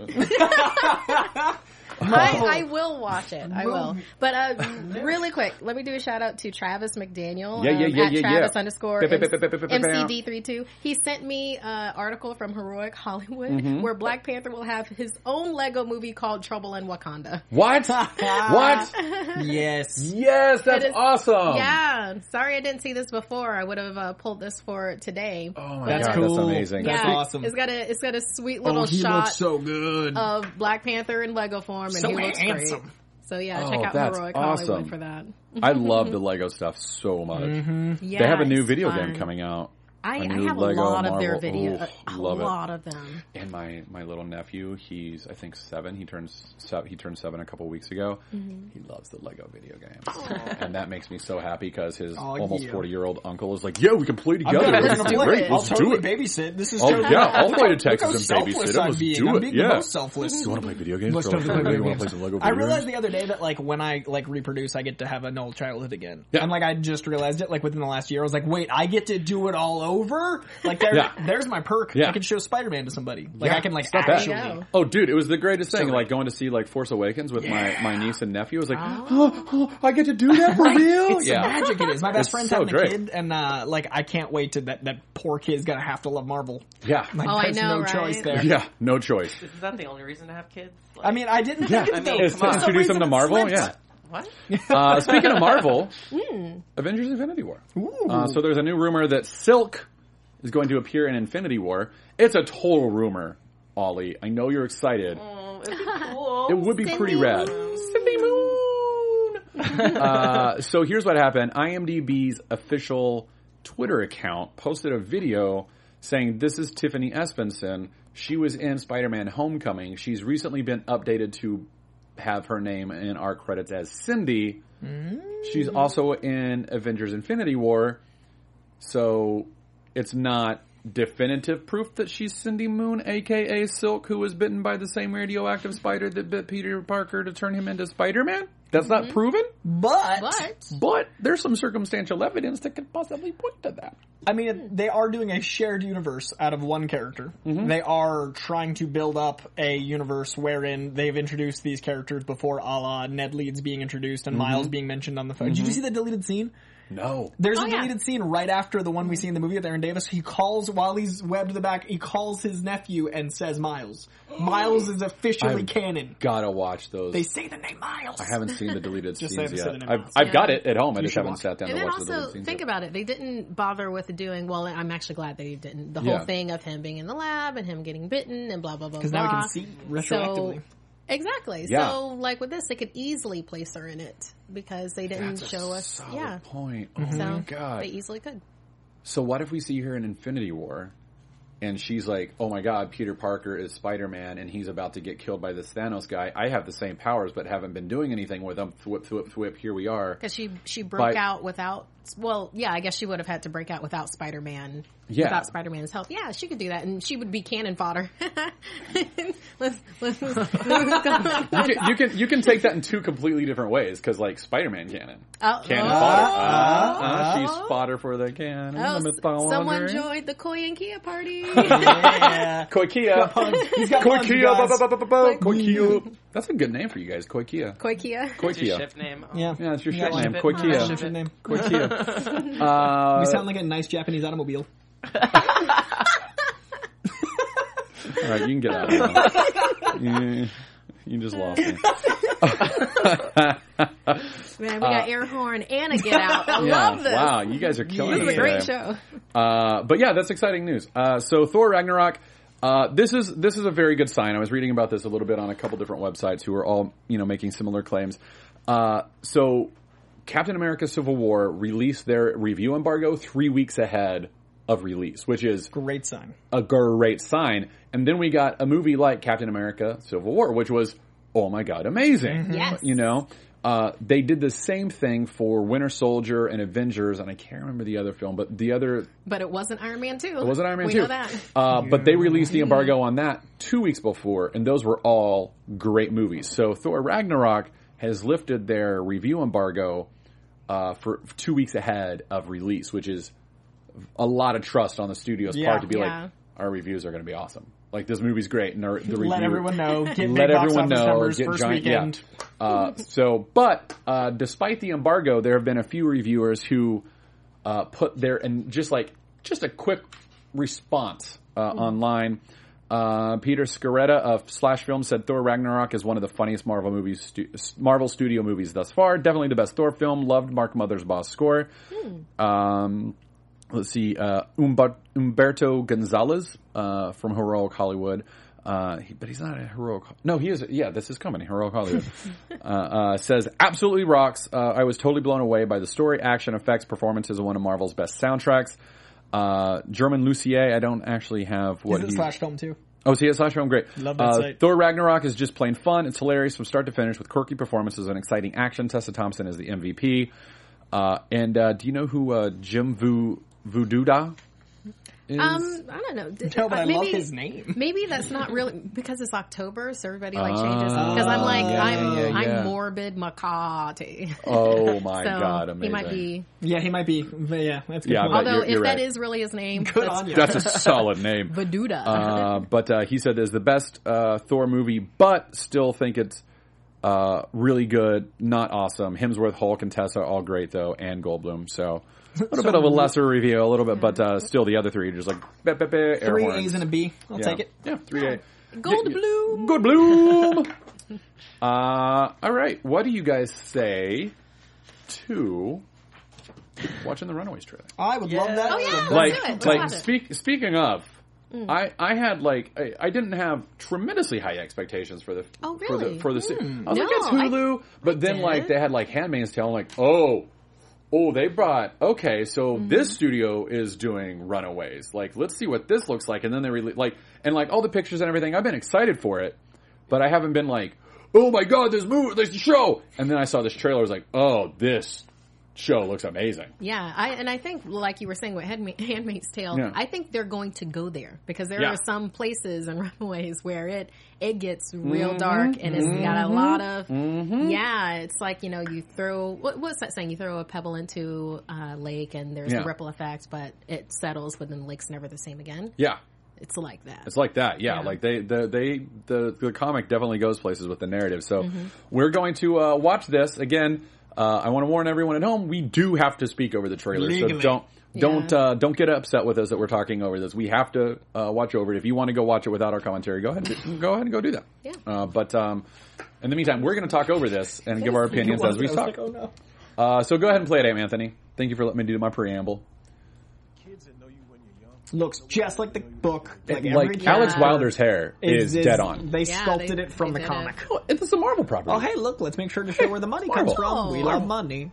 I, I will watch it. I will. But uh, really quick, let me do a shout out to Travis McDaniel. Yeah, yeah, um, yeah, at yeah, Travis yeah. underscore Bip, bip, bip, bip, bip, bip, M bip, C bip. D thirty-two. He sent me an article from Heroic Hollywood Mm-hmm. where Black Panther will have his own Lego movie called Trouble in Wakanda. What? What? Yes. Yes, that's It is- awesome. Yeah. Sorry I didn't see this before. I would have uh, pulled this for today. Oh my That's god, cool. that's amazing. That's yeah, awesome. It's got a it's got a sweet little Oh, he shot looks so good. of Black Panther in Lego form, and So he looks handsome. great. So yeah, Oh, check out that's Heroic awesome. Hollywood for that. I love the Lego stuff so much. Yeah, They have a new it's video fun. game coming out. I, A I new have Lego a lot of their Marvel- video, Oof, a love it. lot of them. And my, my little nephew, he's I think seven. He turns seven, he turned seven a couple weeks ago. Mm-hmm. He loves the Lego video games, and that makes me so happy because his Oh, almost yeah. forty year old uncle is like, "Yeah, we can play I'm together. gonna, Let's I'm do gonna it. play it. I'll Let's do totally it." babysit. This is Oh totally yeah, I'll fly to Look how Texas and selfless babysit him. I'm Let's being. do I'm it. being Yeah. the most selfless. Do you want to play video games? Let's girl? totally play video You want to games. play some Lego I video realized games? the other day that like when I like reproduce, I get to have an old childhood again. Yeah. And like I just realized it like within the last year. I was like, wait, I get to do it all over. Like there, Yeah. there's my perk. Yeah. I can show Spider-Man to somebody. Like Yeah, I can like it's not bad. actually. There you go. Oh, dude, it was the greatest thing. So like great. going to see like Force Awakens with my, my niece and nephew. I was like, oh, oh, I get to do that for real? It's yeah, the magic it is. My best It's friend's so having great. a kid, and uh, like I can't wait to that that poor kid's gonna have to love Marvel. yeah, Like Oh, I there's know, no right? choice there. yeah. No choice. Is that the only reason to have kids? Like, I mean, I didn't Yeah, think I it mean, though. it's come on. to For some introduce them reason to it Marvel. slipped. Yeah. what? Uh, speaking of Marvel, Hmm. Avengers: Infinity War. Ooh. Uh, so there's a new rumor that Silk is going to appear in Infinity War. It's a total rumor, Ollie. I know you're excited. Oh, it'd be cool. It would be Cindy pretty rad. Moon. Cindy Moon. uh, so here's what happened. IMDb's official Twitter account posted a video saying, this is Tiffany Espenson. She was in Spider-Man Homecoming. She's recently been updated to have her name in our credits as Cindy. Mm. She's also in Avengers Infinity War. So it's not definitive proof that she's Cindy Moon, a k a. Silk, who was bitten by the same radioactive spider that bit Peter Parker to turn him into Spider-Man. That's mm-hmm. not proven. But, but but there's some circumstantial evidence that could possibly point to that. I mean, they are doing a shared universe out of one character. Mm-hmm. They are trying to build up a universe wherein they've introduced these characters before, a la Ned Leeds being introduced and mm-hmm. Miles being mentioned on the phone. Mm-hmm. Did you see the deleted scene? No. There's oh, a yeah. deleted scene right after the one we see in the movie with Aaron Davis. He calls, while he's webbed to the back, he calls his nephew and says Miles. Miles is officially I've canon. Gotta watch those. They say the name Miles. I haven't seen the deleted Just scenes yet. I've, I've, I've yeah. got it at home. I You just should haven't watch sat down And to then watch the deleted also, scenes think yet. about it. They didn't bother with doing, well, I'm actually glad they didn't. The Yeah. whole thing of him being in the lab and him getting bitten and blah, blah, blah, Because blah. now we can see retroactively. So, exactly. Yeah. So, like with this, they could easily place her in it because they didn't That's show a us. solid Yeah. point. Oh So, my god. they easily could. So what if we see her in Infinity War, and she's like, oh my god, Peter Parker is Spider-Man, and he's about to get killed by this Thanos guy. I have the same powers, but haven't been doing anything with them. Thwip, thwip, thwip, here we are. Because she, she broke But- out without, well, yeah, I guess she would have had to break out without Spider-Man. Yeah. Without Spider-Man's help. Yeah, she could do that, and she would be cannon fodder. let's, let's, let's You can, you can you can take that in two completely different ways, because like Spider-Man cannon. Oh, Cannon oh, fodder. oh, Ah, ah, oh. she's fodder for the cannon. Oh, the mythology. someone joined the Koi and Kia party. Yeah. Koikia. He's got puns, you Koikia. guys. ba- ba- ba- ba- ba- Koikia. That's a good name for you guys. Koikia. Koi Kia. What's your Koikia. ship name? Oh. Yeah. Yeah, it's your Yeah, ship like name. it. Koikia. Ship Ship name. Koikia. Uh, You sound like a nice Japanese automobile. all right, you can get out of here. you, you just lost me. Man, we got air horn and a get out. I Uh, Yeah, love this. wow, you guys are killing This it is a great today. show. Uh, but yeah, that's exciting news. Uh, so Thor Ragnarok, uh, this is this is a very good sign. I was reading about this a little bit on a couple different websites who are all you know making similar claims. Uh, so Captain America: Civil War released their review embargo three weeks ahead of release, which is Great sign. a great sign. And then we got a movie like Captain America: Civil War, which was oh my god, amazing. Yes. You know. Uh, they did the same thing for Winter Soldier and Avengers, and I can't remember the other film, but the other But it wasn't Iron Man two. it wasn't Iron Man we two. know that. Uh, but they released the embargo on that two weeks before, and those were all great movies. So Thor Ragnarok has lifted their review embargo uh, for two weeks ahead of release, which is a lot of trust on the studio's Yeah. part to be Yeah. like, our reviews are going to be awesome. Like, this movie's great, and our, the review... Let everyone know. Get big Let box everyone office know. numbers Get first giant, weekend. yeah. Uh, so, but uh, despite the embargo, there have been a few reviewers who uh, put their and just like just a quick response uh, Mm-hmm. online. Uh, Peter Scaretta of Slash Film said Thor Ragnarok is one of the funniest Marvel movies, stu- Marvel Studio movies thus far. Definitely the best Thor film. Loved Mark Mothersbaugh's score. Hmm. Um, let's see, uh, Umber- Umberto Gonzalez uh, from Heroic Hollywood. Uh, he, but he's not a heroic. No, he is. Yeah, this is coming. Heroic Hollywood uh, uh, says absolutely rocks. Uh, I was totally blown away by the story, action, effects, performances of one of Marvel's best soundtracks. Uh, German Lucier. I don't actually have what He's at he. Slash Film too. Oh, see, it's Slash Film, great. Love that uh, site. Thor Ragnarok is just plain fun. It's hilarious from start to finish with quirky performances and exciting action. Tessa Thompson is the M V P. Uh, and uh, do you know who uh, Jim Vu Vududa is? Um, I don't know. Did- No, but uh, I maybe, love his name. Maybe that's not really because it's October, so everybody like Ah, changes. Because I'm like yeah, I'm yeah, yeah. I'm morbid Makati. Oh my so god, amazing. he might be. Yeah, he might be. But yeah, that's a good. Yeah, point. but Although you're- if you're that right. is really his name, Good that's on you. That's a solid name. Vaduda. Uh, but uh, he said it's the best uh, Thor movie, but still think it's uh, really good, not awesome. Hemsworth, Hulk, and Tessa all great though, and Goldblum. So a little bit of a lesser review, a little bit, but uh, still the other three are just like bah, bah, bah, air Three horns. A's and a B. I'll yeah. take it. Yeah, three A. Goldblum. Goldblum. uh, all right, what do you guys say to watching the Runaways trailer? I would love that. Yeah. Oh, yeah. That's Like, do it. Let's like watch it. speak, speaking of Mm. I, I had like I, I didn't have tremendously high expectations for the Oh, for really? the for the se- Mm. I was like No, it's Hulu, I- but I then did. like they had like Handmaid's Tale. I'm like, oh, oh, they brought okay, so Mm-hmm. this studio is doing Runaways. Like, let's see what this looks like, and then they really like and like all the pictures and everything. I've been excited for it, but I haven't been like, oh my god, this movie, this show. And then I saw this trailer. I was like, oh, this show looks amazing. Yeah, I and I think, like you were saying with Handma- Handmaid's Tale, Yeah. I think they're going to go there because there Yeah. are some places and Runaways where it it gets real Mm-hmm. dark and it's got a lot of Mm-hmm. yeah. It's like, you know, you throw what, what's that saying? You throw a pebble into a lake and there's Yeah. a ripple effect, but it settles, but then the lake's never the same again. Yeah. It's like that. It's like that, yeah. Yeah. Like they, the, they, the, the comic definitely goes places with the narrative. So Mm-hmm. we're going to uh, watch this again. Uh, I want to warn everyone at home: we do have to speak over the trailer, Legally. so don't don't Yeah. uh, don't get upset with us that we're talking over this. We have to uh, watch over it. If you want to go watch it without our commentary, go ahead, and, go ahead and go do that. Yeah. Uh, but um, in the meantime, we're going to talk over this and give our opinions as we I was talk. like, oh no. Uh, so go ahead and play it, Aunt Anthony. Thank you for letting me do my preamble. Kids that know you when you're young. Looks just like the book. Like, Like, every Alex character Wilder's hair is, dead on. They Yeah, sculpted they- it from they the did comic. it. Oh, it's a Marvel property. Oh, hey, look, let's make sure to show where the money comes Marvel. from. We Oh. love money.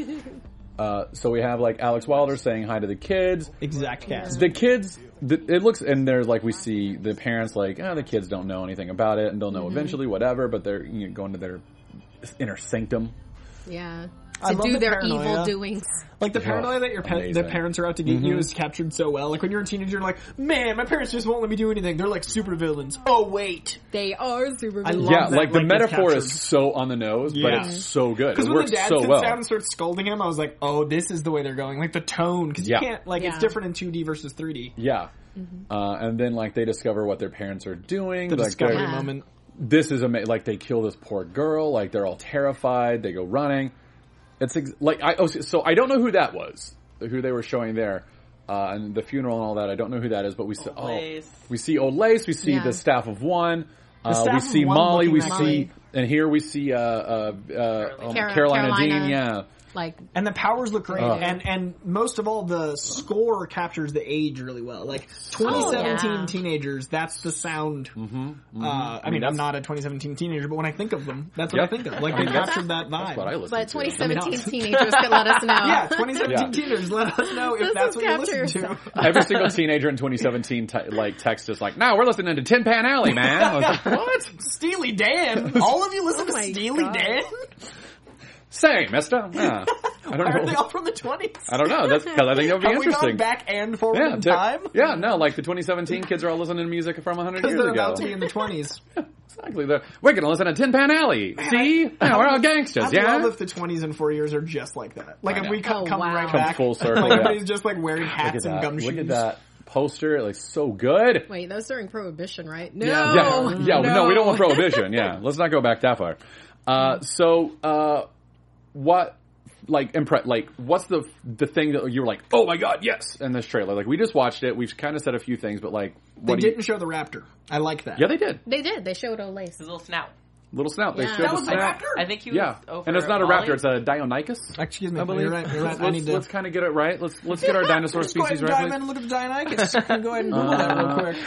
Uh, so we have like Alex Wilder saying hi to the kids. Exact cast. The kids, the, it looks, and there's like we see the parents like, oh, the kids don't know anything about it, and they'll know Mm-hmm. eventually, whatever. But they're you know, going to their inner sanctum. Yeah. I To love do the their paranoia. evil doings. Like the paranoia that your pa- Amazing. the parents are out to get you is captured so well. Like when you're a teenager, you're like, man, my parents just won't let me do anything. They're like super villains. Oh wait, They are super I villains. love Yeah, that, like the like, it's metaphor captured. is so on the nose, but Yeah. it's so good. It because when works the dad so sits well. down and starts scolding him, I was like, oh, this is the way they're going. Like the tone, because Yeah. you can't like it's Yeah. different in two D versus three D. Yeah, uh, and then like they discover what their parents are doing. The like discovery they're- Yeah. moment. this is ama- like they kill this poor girl. Like they're all terrified. They go running. It's ex- like I oh, so I don't know who that was, who they were showing there, uh, and the funeral and all that. I don't know who that is, but we see oh, Lace. we see Old Lace. We see Yeah. the staff of one. Uh, staff we of see one Molly. We looking see like- and here we see uh, uh, uh, um, Car- Carolina, Carolina. Dean. Yeah. Like, And the powers look great, Ugh. and and most of all, the score captures the age really well. Like twenty seventeen Oh, yeah. teenagers, that's the sound. Mm-hmm, uh, I mean, I'm not a twenty seventeen teenager, but when I think of them, that's what Yep. I think of. Like they captured that vibe. That's what I listen but to. twenty I mean, seventeen I'll- teenagers could let us know. Yeah, twenty seventeen Yeah. teenagers, let us know if This that's is what you listen captured. to. Every single teenager in twenty seventeen te- like text us like, "No, we're listening to Tin Pan Alley, man." I was like, "What? Steely Dan. All of you listen Oh to my Steely God. Dan? Say, Mister." Yeah. I don't Why are know. they all from the twenties? I don't know. That's because I think that would be Have we interesting. gone back and forward yeah, in they're- time? yeah, no, like the twenty seventeen kids are all listening to music from one hundred Because years they're ago. about to be in the twenties. Exactly. They're, we're going to listen to Tin Pan Alley. See? Yeah, we're all gangsters, I yeah? love if the twenties and four years are just like that. Like I if know. we co- Oh, come wow. right Come back, full circle, like yeah. everybody's just like wearing Look at hats and that. gum Look shoes. at that poster. It looks so good. Wait, those during Prohibition, right? No. Yeah. Yeah, yeah. No. we don't want prohibition. Yeah, let's not go back that far. Uh, so, uh, what, like, impre- like, what's the the thing that you were like, oh my god, yes, in this trailer? Like, we just watched it. We've kind of said a few things, but like, They what do you- didn't show the raptor. I like that. Yeah, they did. They did. They showed Olace. His little snout. Little snout. They Yeah. showed That the was the snout. raptor? I think he was Yeah, over and it's not a at Molly. raptor; it's a Deinonychus. Excuse me. I believe. You're right. You're right. I Let's, need to. let's kind of get it right. Let's let's get our dinosaur Let's go ahead species and right. dive please. in and look at the Deinonychus. Go ahead and Google that real quick.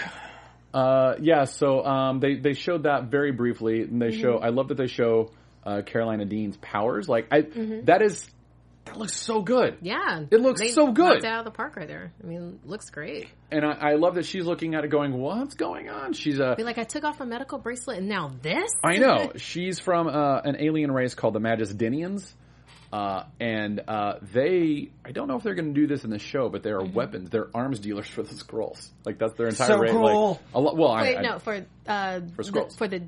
Uh, yeah, so um, they they showed that very briefly, and they show. I love that they show uh, Carolina Dean's powers. Like I, that is that looks so good, Yeah. It looks They so good. knocked it out of the park right there. I mean, looks great. and I, I love that she's looking at it, going, "What's going on?" She's a. Be like, I took off a medical bracelet and now this? I know she's from uh, an alien race called the Magistinians. Uh, and uh, they, I don't know if they're going to do this in the show, but they are weapons. They're arms dealers for the Skrulls. Like that's their entire So race. cool. Like, a lot, well, I, Wait, I, no, for, uh, For the, Skrulls. for the,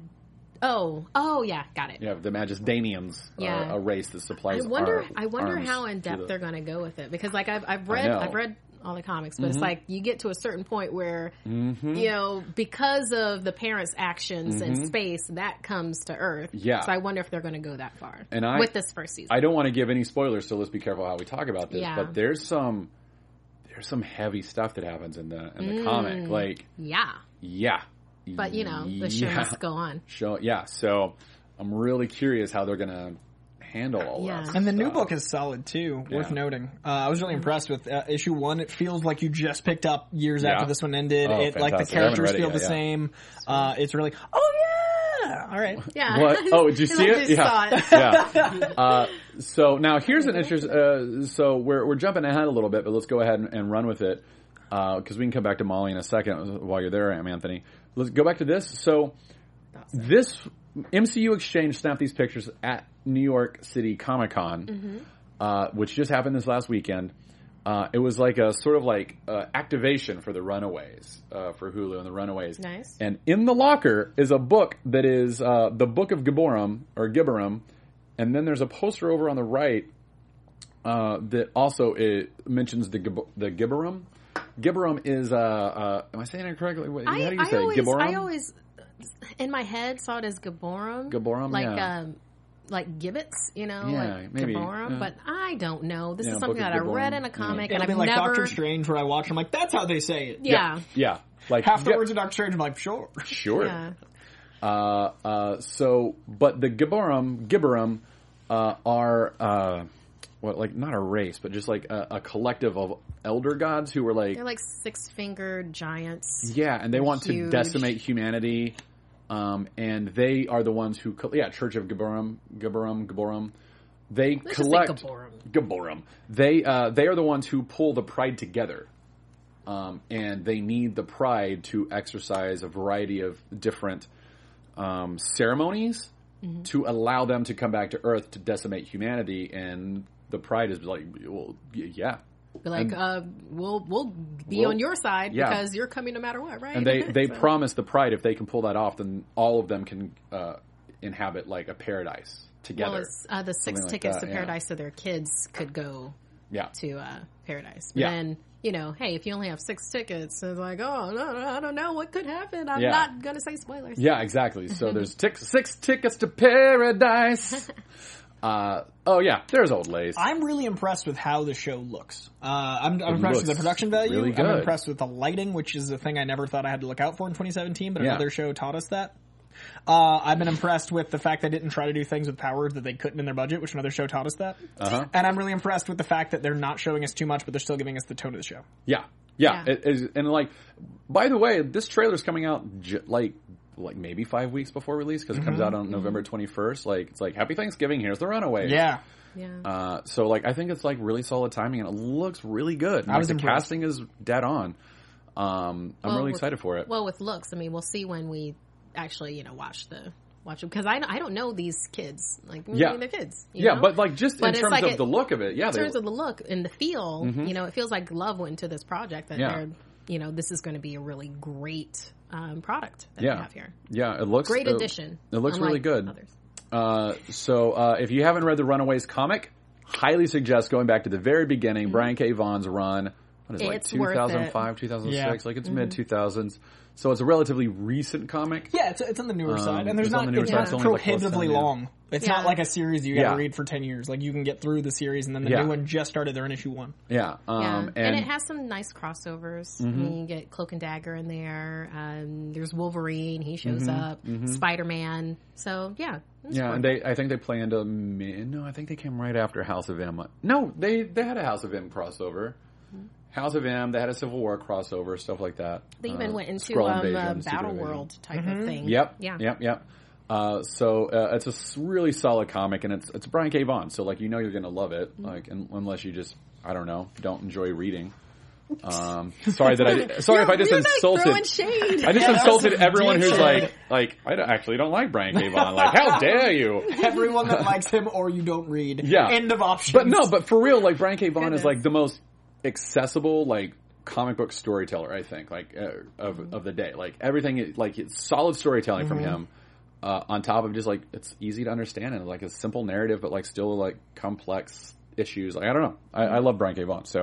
oh, oh yeah, got it. yeah, the Magistanians Yeah. are a race that supplies. I wonder. ar- I wonder arms how in to depth the- they're going to go with it because, like, I've I've read know. I've read all the comics, but it's like you get to a certain point where Mm-hmm. you know because of the parents' actions in space that comes to Earth. Yeah. So I wonder if they're going to go that far And I- with this first season. I don't want to give any spoilers, so let's be careful how we talk about this. Yeah. But there's some there's some heavy stuff that happens in the in the comic. Like, yeah, yeah, but you know the show yeah. must go on. Show, yeah. So I'm really curious how they're gonna handle all Yeah. that. And the new stuff. book is solid too. Worth Yeah. noting. Uh, I was really impressed with uh, issue one. It feels like you just picked up years Yeah. after this one ended. Oh, it like the fantastic. I haven't characters read it feel yet, the yeah. same. Uh, it's really oh yeah. All right. Yeah. What? Oh, did you It's see like it? they Yeah. saw it. yeah. Uh, so now here's an interesting. Uh, so we're we're jumping ahead a little bit, but let's go ahead and, and run with it because we can come back to Molly in a second while you're there, Am Anthony. Let's go back to this. So this M C U Exchange snapped these pictures at New York City Comic Con, Mm-hmm. uh, which just happened this last weekend. Uh, it was like a sort of like uh, activation for the Runaways, uh, for Hulu and the Runaways. Nice. And in the locker is a book that is uh, the Book of Gibborim, or Gibborim, and then there's a poster over on the right uh, that also it mentions the Gib- the Gibborim. Gibborim is, uh, uh, am I saying it correctly? What, I, how do you I say always, it? Gibborim? I always, in my head, saw it as Gibborim. Gibborim, like, yeah. um, like gibbets, you know, Yeah, like maybe, Gibborim. yeah. But I don't know. This Yeah, is Book something of that I read Gibborim. in a comic, It'll and be I've like never. Doctor Strange where I watch. I'm like, that's how they say it. Yeah. Yeah, like Half the Gib- words of Doctor Strange. I'm like, sure. Sure. Yeah. Uh, uh, so, but the Gibborim, Gibborim, uh, are, uh, what, like, not a race, but just like a, a collective of elder gods who were like, They're like six-fingered giants. yeah, and they want Huge. to decimate humanity. Um, and they are the ones who, co- yeah, Church of Gibborim, Gibborim, Gibborim. They Let's just say collect Gibborim. Gibborim. They uh, they are the ones who pull the pride together, um, and they need the pride to exercise a variety of different um, ceremonies Mm-hmm. to allow them to come back to Earth to decimate humanity. And the pride is like, well, y- yeah. Be like, And- uh, we'll we'll be We'll- on your side yeah. because you're coming no matter what, right? And they, they So- promise the pride if they can pull that off, then all of them can uh, inhabit like a paradise together. Well, it's, uh, the six Something like tickets that, to yeah. paradise, so their kids could go yeah. to uh, paradise. But Yeah. then, you know, hey, if you only have six tickets, it's like, oh, no, no, I don't know what could happen. I'm Yeah. not going to say spoilers. Yeah, exactly. So there's tic- six tickets to paradise. Uh, oh yeah, there's old Lace. I'm really impressed with how the show looks. Uh, I'm, I'm It impressed with the looks production value. really I'm good. impressed with the lighting, which is a thing I never thought I had to look out for in twenty seventeen, but Yeah. another show taught us that. Uh, I've been impressed with the fact they didn't try to do things with powers that they couldn't in their budget, which another show taught us that. Uh-huh. And I'm really impressed with the fact that they're not showing us too much, but they're still giving us the tone of the show. Yeah, yeah. Yeah. It is, and like, by the way, this trailer's coming out j- like like maybe five weeks before release because it comes out on November twenty-first. Like, it's like Happy Thanksgiving. Here's the Runaways. Yeah. Yeah. Uh, so like, I think it's like really solid timing and it looks really good. And, I like, was the impressed. casting is dead on. Um, I'm Well, really with- excited for it. Well, with looks, I mean, we'll see when we actually, you know, watch the watch them because I I don't know these kids. Like, I Yeah. mean, they're kids. you yeah, know? but like just But in it's terms like of it- the look of it, yeah, in they, terms of the look and the feel, Mm-hmm. you know, it feels like love went into this project. That Yeah. they're, you know, this is going to be a really great um, product that yeah, we have here. yeah, it looks Great uh, addition. It looks unlike really good. Others. Uh, so uh, if you haven't read the Runaways comic, highly suggest going back to the very beginning, Brian K. Vaughan's run. What is it, like It's worth it. two thousand five, two thousand six? Yeah. Like it's mid two thousands. So it's a relatively recent comic. Yeah, it's, it's on the newer Um, side, and there's it's on not the newer it's side. not It's only like close prohibitively ten, yeah. long. It's Yeah. not like a series you got to Yeah. read for ten years. Like you can get through the series, and then the Yeah. new one just started. They're in issue one. Yeah. Um, Yeah, and, and, it has some nice crossovers. I mean, you get Cloak and Dagger in there. Um, there's Wolverine; he shows up. Spider Man. So yeah, it's yeah, worth and it. they I think they play into mi- no, I think they came right after House of M. No, they they had a House of M crossover. House of M, they had a Civil War crossover, stuff like that. They even Uh, went into Skrull um, a Invasion, Secret Battle Invasion. World type of thing. Yep. Yeah. Yep. Yep. Uh, so uh, it's a s- really solid comic, and it's it's Brian K. Vaughan. So like you know you're gonna love it, Mm-hmm. like un- unless you just I don't know don't enjoy reading. Um, sorry that I did, sorry if I just You're, like, insulted. throwing shade. I just Yeah, that was insulted some everyone deep who's shade. like like I don't- actually don't like Brian K. Vaughan. Like how dare you? Everyone that likes him or you don't read. Yeah. End of options. But no, but for real, like Brian K. Vaughan is Goodness. like the most accessible like comic book storyteller I think like uh, of of the day. Like everything, is- like it's solid storytelling from him. Uh, on top of just like it's easy to understand and like a simple narrative, but like still like complex issues. Like I don't know, I, I love Brian K. Vaughan. So,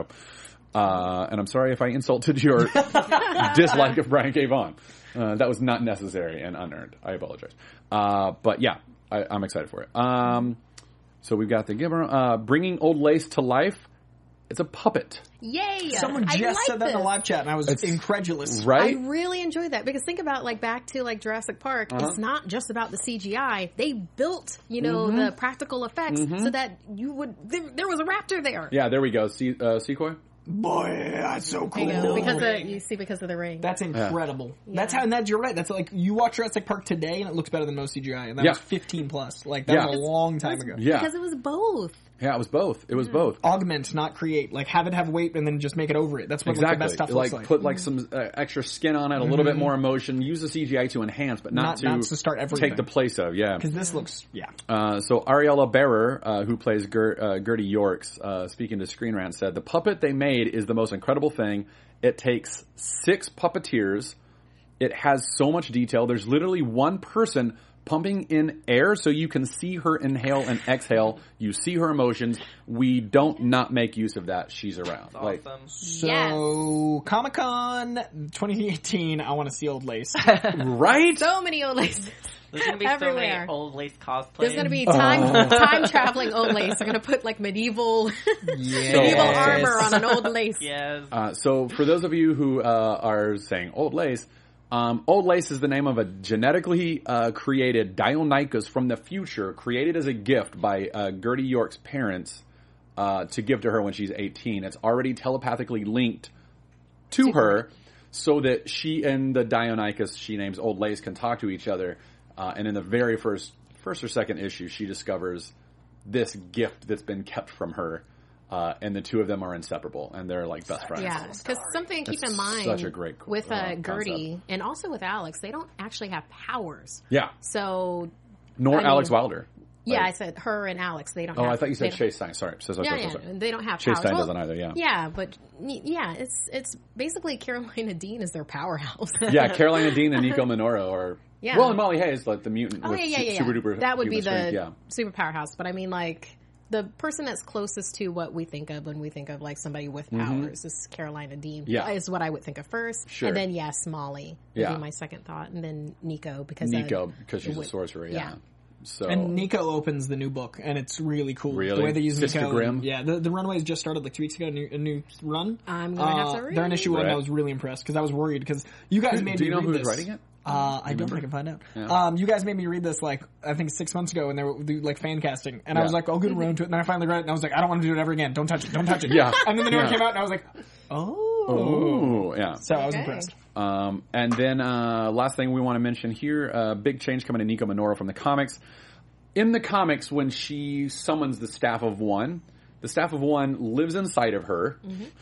uh, and I'm sorry if I insulted your dislike of Brian K. Vaughan. Uh, that was not necessary and unearned. I apologize. Uh, but yeah, I, I'm excited for it. Um, so we've got the Giver, uh, bringing Old Lace to life. It's a puppet. Yay! Someone I just like said that this. in the live chat, and I was It's- incredulous. Right? I really enjoyed that because think about like back to like Jurassic Park. Uh-huh. It's not just about the C G I. They built, you know, Mm-hmm. the practical effects so that you would. There, there was a raptor there. Yeah, there we go. See, uh, Sequoia? Boy, that's so There you cool. go. Because of, you see, because of the ring. That's incredible. That's how, and that's, you're right. That's like, you watch Jurassic Park today and it looks better than most C G I, and that Yeah. was fifteen plus. Like, that Yeah. was a long time ago. Yeah. because it was both. Yeah, it was both. It was both. Augment, not create. Like, have it have weight and then just make it over it. That's what like, Exactly. the best stuff like, looks like. put like some uh, extra skin on it, a little bit more emotion. Use the C G I to enhance, but not, Not- to, not to start everything. take the place of. Yeah. Because this looks, yeah. Uh, so Ariella Bearer, uh, who plays Ger- uh, Gertie Yorks, uh, speaking to Screen Rant, said, "The puppet they made is the most incredible thing. It takes six puppeteers. It has so much detail. There's literally one person pumping in air so you can see her inhale and exhale. You see her emotions. We don't not make use of that. She's around." Like, Awesome. So, Comic Con twenty eighteen, I want to see Old Lace. right? So many old laces. There's gonna be so Everywhere. many old lace cosplays. There's going to be time time traveling old lace. They're going to put like medieval medieval Yes. armor on an old lace. Yes. Uh, so for those of you who uh, are saying Old Lace, um, Old Lace is the name of a genetically uh, created Deinonychus from the future, created as a gift by uh, Gertie York's parents uh, to give to her when she's eighteen. It's already telepathically linked to her so that she and the Deinonychus she names Old Lace can talk to each other. Uh, and in the very first first or second issue, she discovers this gift that's been kept from her. Uh, and the two of them are inseparable, and they're like best friends. Yeah, because something to keep That's in mind such a great, with uh, uh, Gertie concept. and also with Alex, they don't actually have powers. Yeah. So Nor I mean- Alex Wilder. yeah, Like- I said her and Alex. They don't. Oh, have, I thought you they said don't- Chase Stein. Sorry. So, so, Yeah, so, yeah, so, so. they don't have Chase powers. Stein Well, doesn't either, yeah. Yeah, but y- yeah, it's it's basically Carolina Dean is their powerhouse. Yeah, Carolina Dean and Nico Minoru are. Yeah. Well, and Molly Hayes, like the mutant Oh with yeah, yeah, su- yeah. super yeah. duper. That would be human the strength, yeah. super powerhouse. But I mean, like the person that's closest to what we think of when we think of like somebody with powers is Carolina Dean. Mm-hmm. Yeah. Is what I would think of first. Sure. And then yes, Molly would Yeah. be my second thought, and then Nico because Nico, of, because she's a would- sorcerer, yeah. yeah. So And Nico opens the new book, and it's really cool. Really? The way they use Fist of Nico. Grimm? Yeah, the, the Runaways just started like two weeks ago, a new, a new run. I'm gonna have Uh, to read They're in it. issue one, and I Right. was really impressed, because I was worried, because you guys made do me you know read who's this. writing it? Uh, I don't think I can find out. Yeah. Um, you guys made me read this like I think six months ago, and they were do, like fan casting, and I Yeah. was like, "I'll get around to it." And then I finally read it, and I was like, "I don't want to do it ever again. Don't touch it. Don't touch it." Yeah. And then the new one Yeah. came out, and I was like, "Oh." Oh, yeah. So I was Okay. impressed. Um, and then uh, last thing we want to mention here, uh, big change coming to Nico Minoru from the comics. In the comics, when she summons the Staff of One, the Staff of One lives inside of her,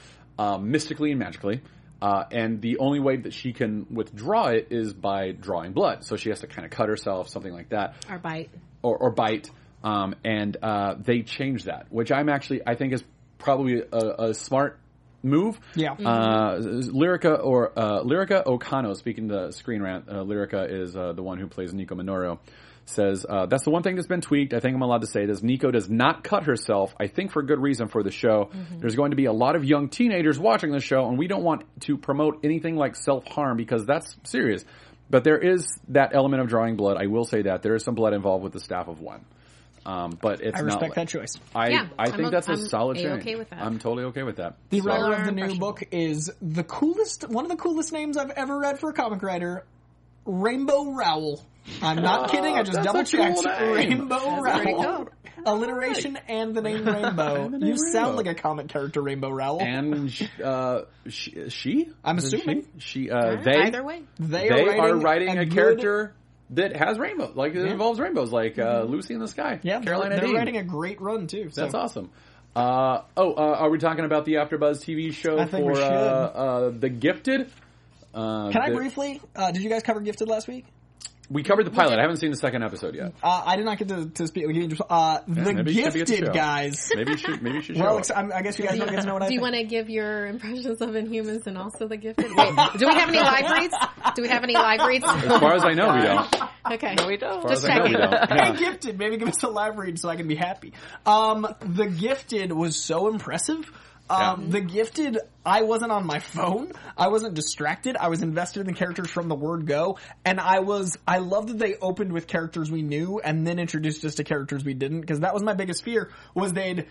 um, mystically and magically. Uh, and the only way that she can withdraw it is by drawing blood. So she has to kind of cut herself, something like that. Or bite. Or, or bite. Um, and uh, they changed that, which I'm actually, I think is probably a, a smart move. Yeah. Uh, Lyrica or uh, Lyrica Okano, speaking to Screen Rant, uh, Lyrica is uh, the one who plays Nico Minoru, says, uh, that's the one thing that's been tweaked. I think I'm allowed to say this. Nico does not cut herself, I think for good reason for the show. There's going to be a lot of young teenagers watching the show, and we don't want to promote anything like self-harm because that's serious. But there is that element of drawing blood. I will say that. There is some blood involved with the Staff of One. Um, but it's I not respect like- that choice. I, Yeah, I I'm think o- that's a I'm solid change. A-okay with that. I'm totally okay with that. The So- writer of the Solar new impression. book is the coolest, one of the coolest names I've ever read for a comic writer, Rainbow Rowell. I'm not kidding, I just that's a double checked. cool name. Rainbow That's pretty Rowell. Alliteration and the name Rainbow. And the name You sound Rainbow. like a comic character, Rainbow Rowell. And sh- uh, she, she? I'm Is it assuming. She, she uh, they, Either way. they, they are are writing, writing a, good- character that has rainbow, like it Yeah. Mm-hmm. involves rainbows, like uh, Lucy in the Sky. Yeah, Carolina they're, they're Dean. writing a great run too. So. That's awesome. Uh, oh, uh, are we talking about the AfterBuzz T V show I think for we should. uh, uh, The Gifted? Uh, Can I the- briefly? Uh, did you guys cover Gifted last week? We covered the pilot. I haven't seen the second episode yet. Uh, I did not get to, to speak. Uh, the maybe you should be at the Gifted show. guys. Maybe you should. Maybe you should show Well, up. ex- I'm- I guess you guys don't get to know what I Do you think. want to give your impressions of Inhumans and also The Gifted? Wait, do we have any live reads? Do we have any live reads? As far as I know, we don't. Okay. No, we don't. As far Just as I know, we checking. don't. Hey, Yeah. Gifted, maybe give us a live read so I can be happy. Um, The Gifted was so impressive. Um, Yeah. The Gifted, I wasn't on my phone. I wasn't distracted. I was invested in the characters from the word go. And I was, I loved that they opened with characters we knew and then introduced us to characters we didn't. Because that was my biggest fear, was they'd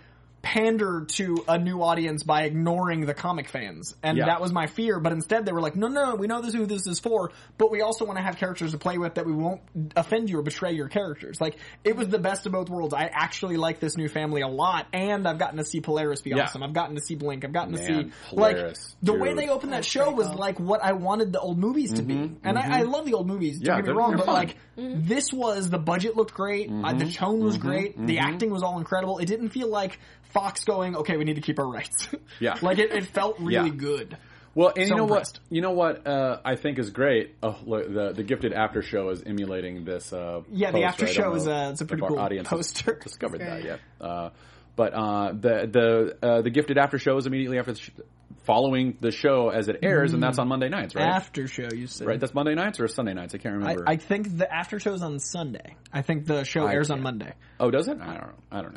pander to a new audience by ignoring the comic fans. And Yeah. that was my fear. But instead they were like, no, no, we know this is who this is for, but we also want to have characters to play with that we won't offend you or betray your characters. Like, it was the best of both worlds. I actually like this new family a lot, and I've gotten to see Polaris be Yeah. awesome. I've gotten to see Blink. I've gotten to Man, see, like, Polaris, the way dude. they opened that show was like what I wanted the old movies to be. And I, I love the old movies, don't Yeah, get me they're- wrong, they're but fun. like, this was, the budget looked great, uh, the tone was great, the acting was all incredible. It didn't feel like Fox going, okay, we need to keep our rights. Yeah. Like, it, it felt really Yeah. good. Well, and So you know impressed. what? You know what? Uh, I think is great. Oh, look, the the gifted after show is emulating this. Uh, Yeah, the post, after right? I show don't is, know uh, it's a pretty if our cool audience has poster. discovered That's that great. yet? Uh, but uh, the the uh, the gifted after show is immediately after the sh- following the show as it airs, and that's on Monday nights, right? After show, you said. Right, that's Monday nights or Sunday nights. I can't I, remember. I think the after show's on Sunday. I think the show I airs on can't- Monday. oh, does it? I don't know. I don't know.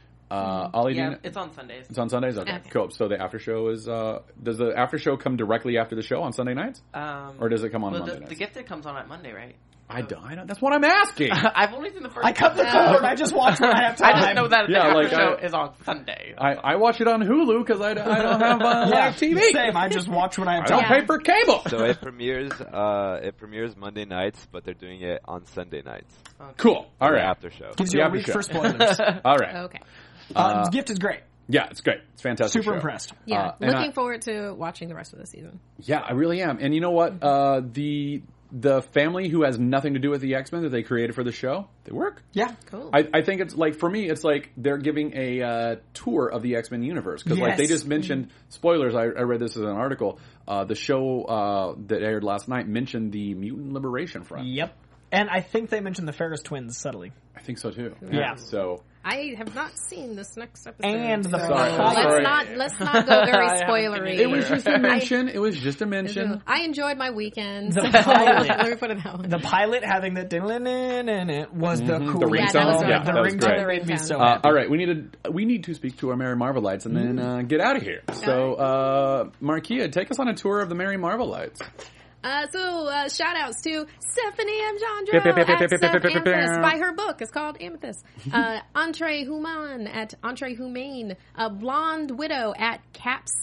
Uh, Ollie, do you Yeah, know- it's on Sundays. it's on Sundays. Okay, Okay. cool. So the after show is. Uh, does the after show come directly after the show on Sunday nights, Um, or does it come on well, Monday the, nights? the Gifted comes on at Monday, right? I don't, I don't. That's what I'm asking. I've only seen the first. I cut the episode. cord. I just watch when I have time. I just know that Yeah, the after like, show I- is on Sunday. I, I watch it on Hulu because I, I don't have uh, Yeah, live T V. Same. I just watch when I have I time. don't Yeah. pay for cable. So it premieres uh, it premieres Monday nights, but they're doing it on Sunday nights. Cool. All The right. after show. Gives The you a after week show. for spoilers. All right. Okay. uh, Gift is great. Yeah, it's great. It's fantastic. Super show. impressed. Yeah, Uh, and looking I- forward to watching the rest of the season. Yeah, I really am. And you know what? Uh, the the family who has nothing to do with the X Men that they created for the show, they work. Yeah. Cool. I, I think it's like, for me, it's like they're giving a uh, tour of the X Men universe because like they Yes. just mentioned spoilers. I, I read this as an article. Uh, the show uh, that aired last night mentioned the Mutant Liberation Front. Yep. And I think they mentioned the Ferris twins subtly. I think so too. Yeah. So I have not seen this next episode. And the so Sorry, let's sorry. not let's not go very I haven't seen spoilery. it it was just a mention. It was just a mention. I enjoyed my weekend. The so pilot. let me put it that way. The pilot having the in it was the Mhm, cool. the ringtone. Yeah, that was the, great. Yeah, the that was ringtone great. made me so Uh, happy. all right, we need to we need to speak to our Merry Marvelites and then uh, get out of here. So, uh, Markia, take us on a tour of the Merry Marvelites. Uh, so, uh, shout outs to Stephanie M. Beep, beep, beep, Jandro at beep, beep, Steph beep, beep, beep, Amethyst beep. by her book. It's called Amethyst. Uh, Entree Human at Entree Humane. Uh, Blonde Widow at Caps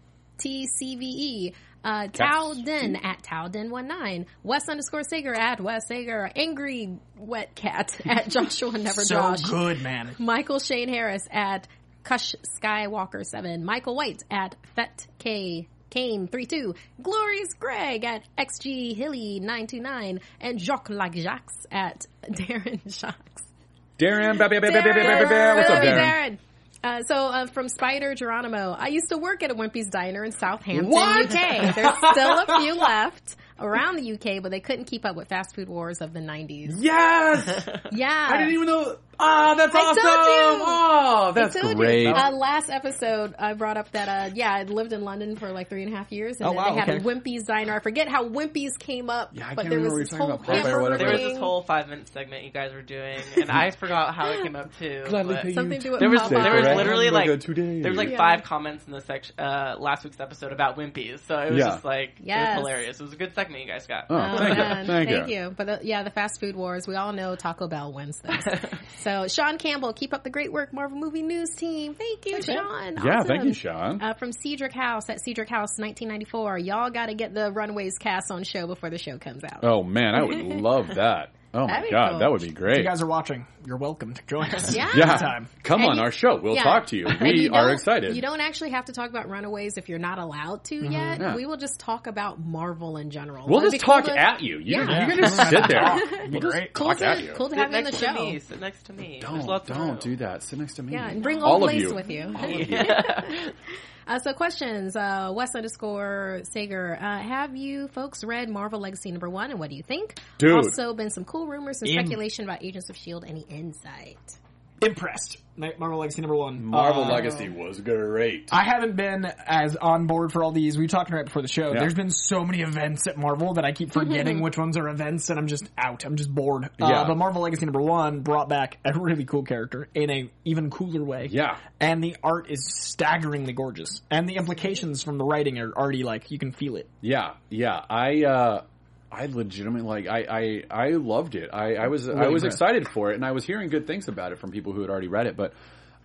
T C V E. Uh, Tao Den at Tao Den nineteen. Wes underscore Sager at Wes Sager. Angry Wet Cat at Joshua Never So Josh. good, man. Michael Shane Harris at Kush Skywalker seven. Michael White at Fet K. Kane three two. Glorious Greg at X G Hilly nine two nine. And Jacques like Jacques at Darren Jacques. Darren, ba- ba- ba- ba- ba- ba- ba- ba- what's up, Really, Darren? Uh, so uh, from Spider Geronimo, I used to work at a Wimpy's Diner in Southampton, What? U K. There's still a few left around the U K, but they couldn't keep up with fast food wars of the nineties. Yes! Yeah. I didn't even know. Oh, that's I awesome! told you. Oh, that's I told great. You. Uh, last episode, I brought up that, uh, yeah, I'd lived in London for like three and a half years, and Oh, then wow, they had okay. a Wimpy's Diner. I forget how Wimpy's came up, Yeah, I but can't there was remember this what you're whole talking about, Popeye or hamburger whatever. There was this thing. whole five minute segment you guys were doing, and I forgot how it came up too. Gladly but- pay you. Something to do with There was Popeye. there was Right. literally Hamburger like today. there was like Yeah. five comments in the section uh, last week's episode about Wimpy's, so it was Yeah. just like Yes. it was hilarious. It was a good segment you guys got. Oh, Oh, thank man. you. Thank, Thank you. you. But uh, yeah, the fast food wars. We all know Taco Bell wins those. So Sean Campbell, keep up the great work, Marvel Movie News Team. Thank you, Sean. Yeah, Awesome. thank you, Sean. Uh, from Cedric House at Cedric House nineteen ninety-four. Y'all got to get the Runaways cast on show before the show comes out. Oh, man, I would love that. Oh, my That'd be God, cool. that would be If great. you guys are watching, you're welcome to join us. Yeah. Yeah, Anytime. come And on you- our show. We'll Yeah. talk to you. And We you are don't- excited. You don't actually have to talk about Runaways if you're not allowed to yet. Mm-hmm. Yeah. We will just talk about Marvel in general. We'll It'd just be cool talk to- at you. You, Yeah. can, you can just sit there. It'd be We'll just great. Cool talk to, at you. cool to Sit have you on the next to show. me. Sit next to me. There's Don't, lots of room. don't do that. Sit next to me. Yeah, and bring all old of lace you. with you. Yeah. Uh, so questions, uh, Wes underscore Sager, uh, have you folks read Marvel Legacy number one, and what do you think? Dude. Also been some cool rumors and Im- speculation about Agents of S H I E L D. Any insight? Impressed. Marvel Legacy number one. Marvel Uh, Legacy was great. I haven't been as on board for all these. We were talking right before the show. Yeah. There's been so many events at Marvel that I keep forgetting which ones are events, and I'm just out. I'm just bored. Uh, Yeah. but Marvel Legacy number one brought back a really cool character in a even cooler way. Yeah. And the art is staggeringly gorgeous. And the implications from the writing are already like, you can feel it. Yeah, yeah. I uh I legitimately like I I, I loved it. I, I was I Really was impressed. excited for it, and I was hearing good things about it from people who had already read it. But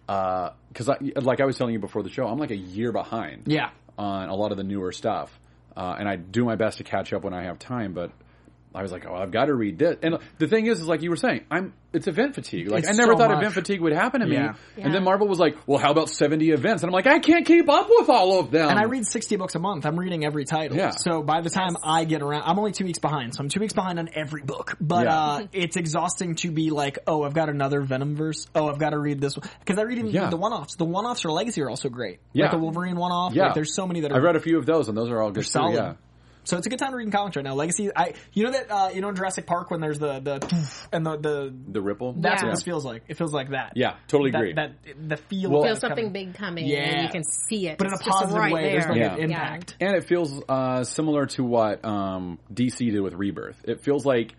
because I, like I was telling you before the show, I'm like a year behind. Yeah. On a lot of the newer stuff, uh, and I do my best to catch up when I have time, but. I was like, oh, I've got to read this. And the thing is, is like you were saying, I'm it's event fatigue. Like It's I never so thought much. event fatigue would happen to me. Yeah. And then Yeah. Marvel was like, well, how about seventy events? And I'm like, I can't keep up with all of them. And I read sixty books a month. I'm reading every title. Yeah. So by the time I get around, I'm only two weeks behind. So I'm two weeks behind on every book. But Yeah. uh, it's exhausting to be like, oh, I've got another Venom verse. Oh, I've got to read this one. Because I read even Yeah. the one-offs. The one-offs for Legacy are also great. Yeah. Like the Wolverine one-off. Yeah. Like there's so many that are I've read a few of those, and those are all good too. solid. Yeah. So it's a good time to read comics right now. Legacy, I you know that uh, you know in Jurassic Park when there's the the and the the The Ripple. that's Yeah. what this feels like. It feels like that. Yeah, totally That- agree. That, the feel. Well- of Feel it's something coming. big coming, Yeah. and you can see it. But in a It's just positive right way. There's there. like Yeah. an impact. And it feels uh, similar to what um, D C did with Rebirth. It feels like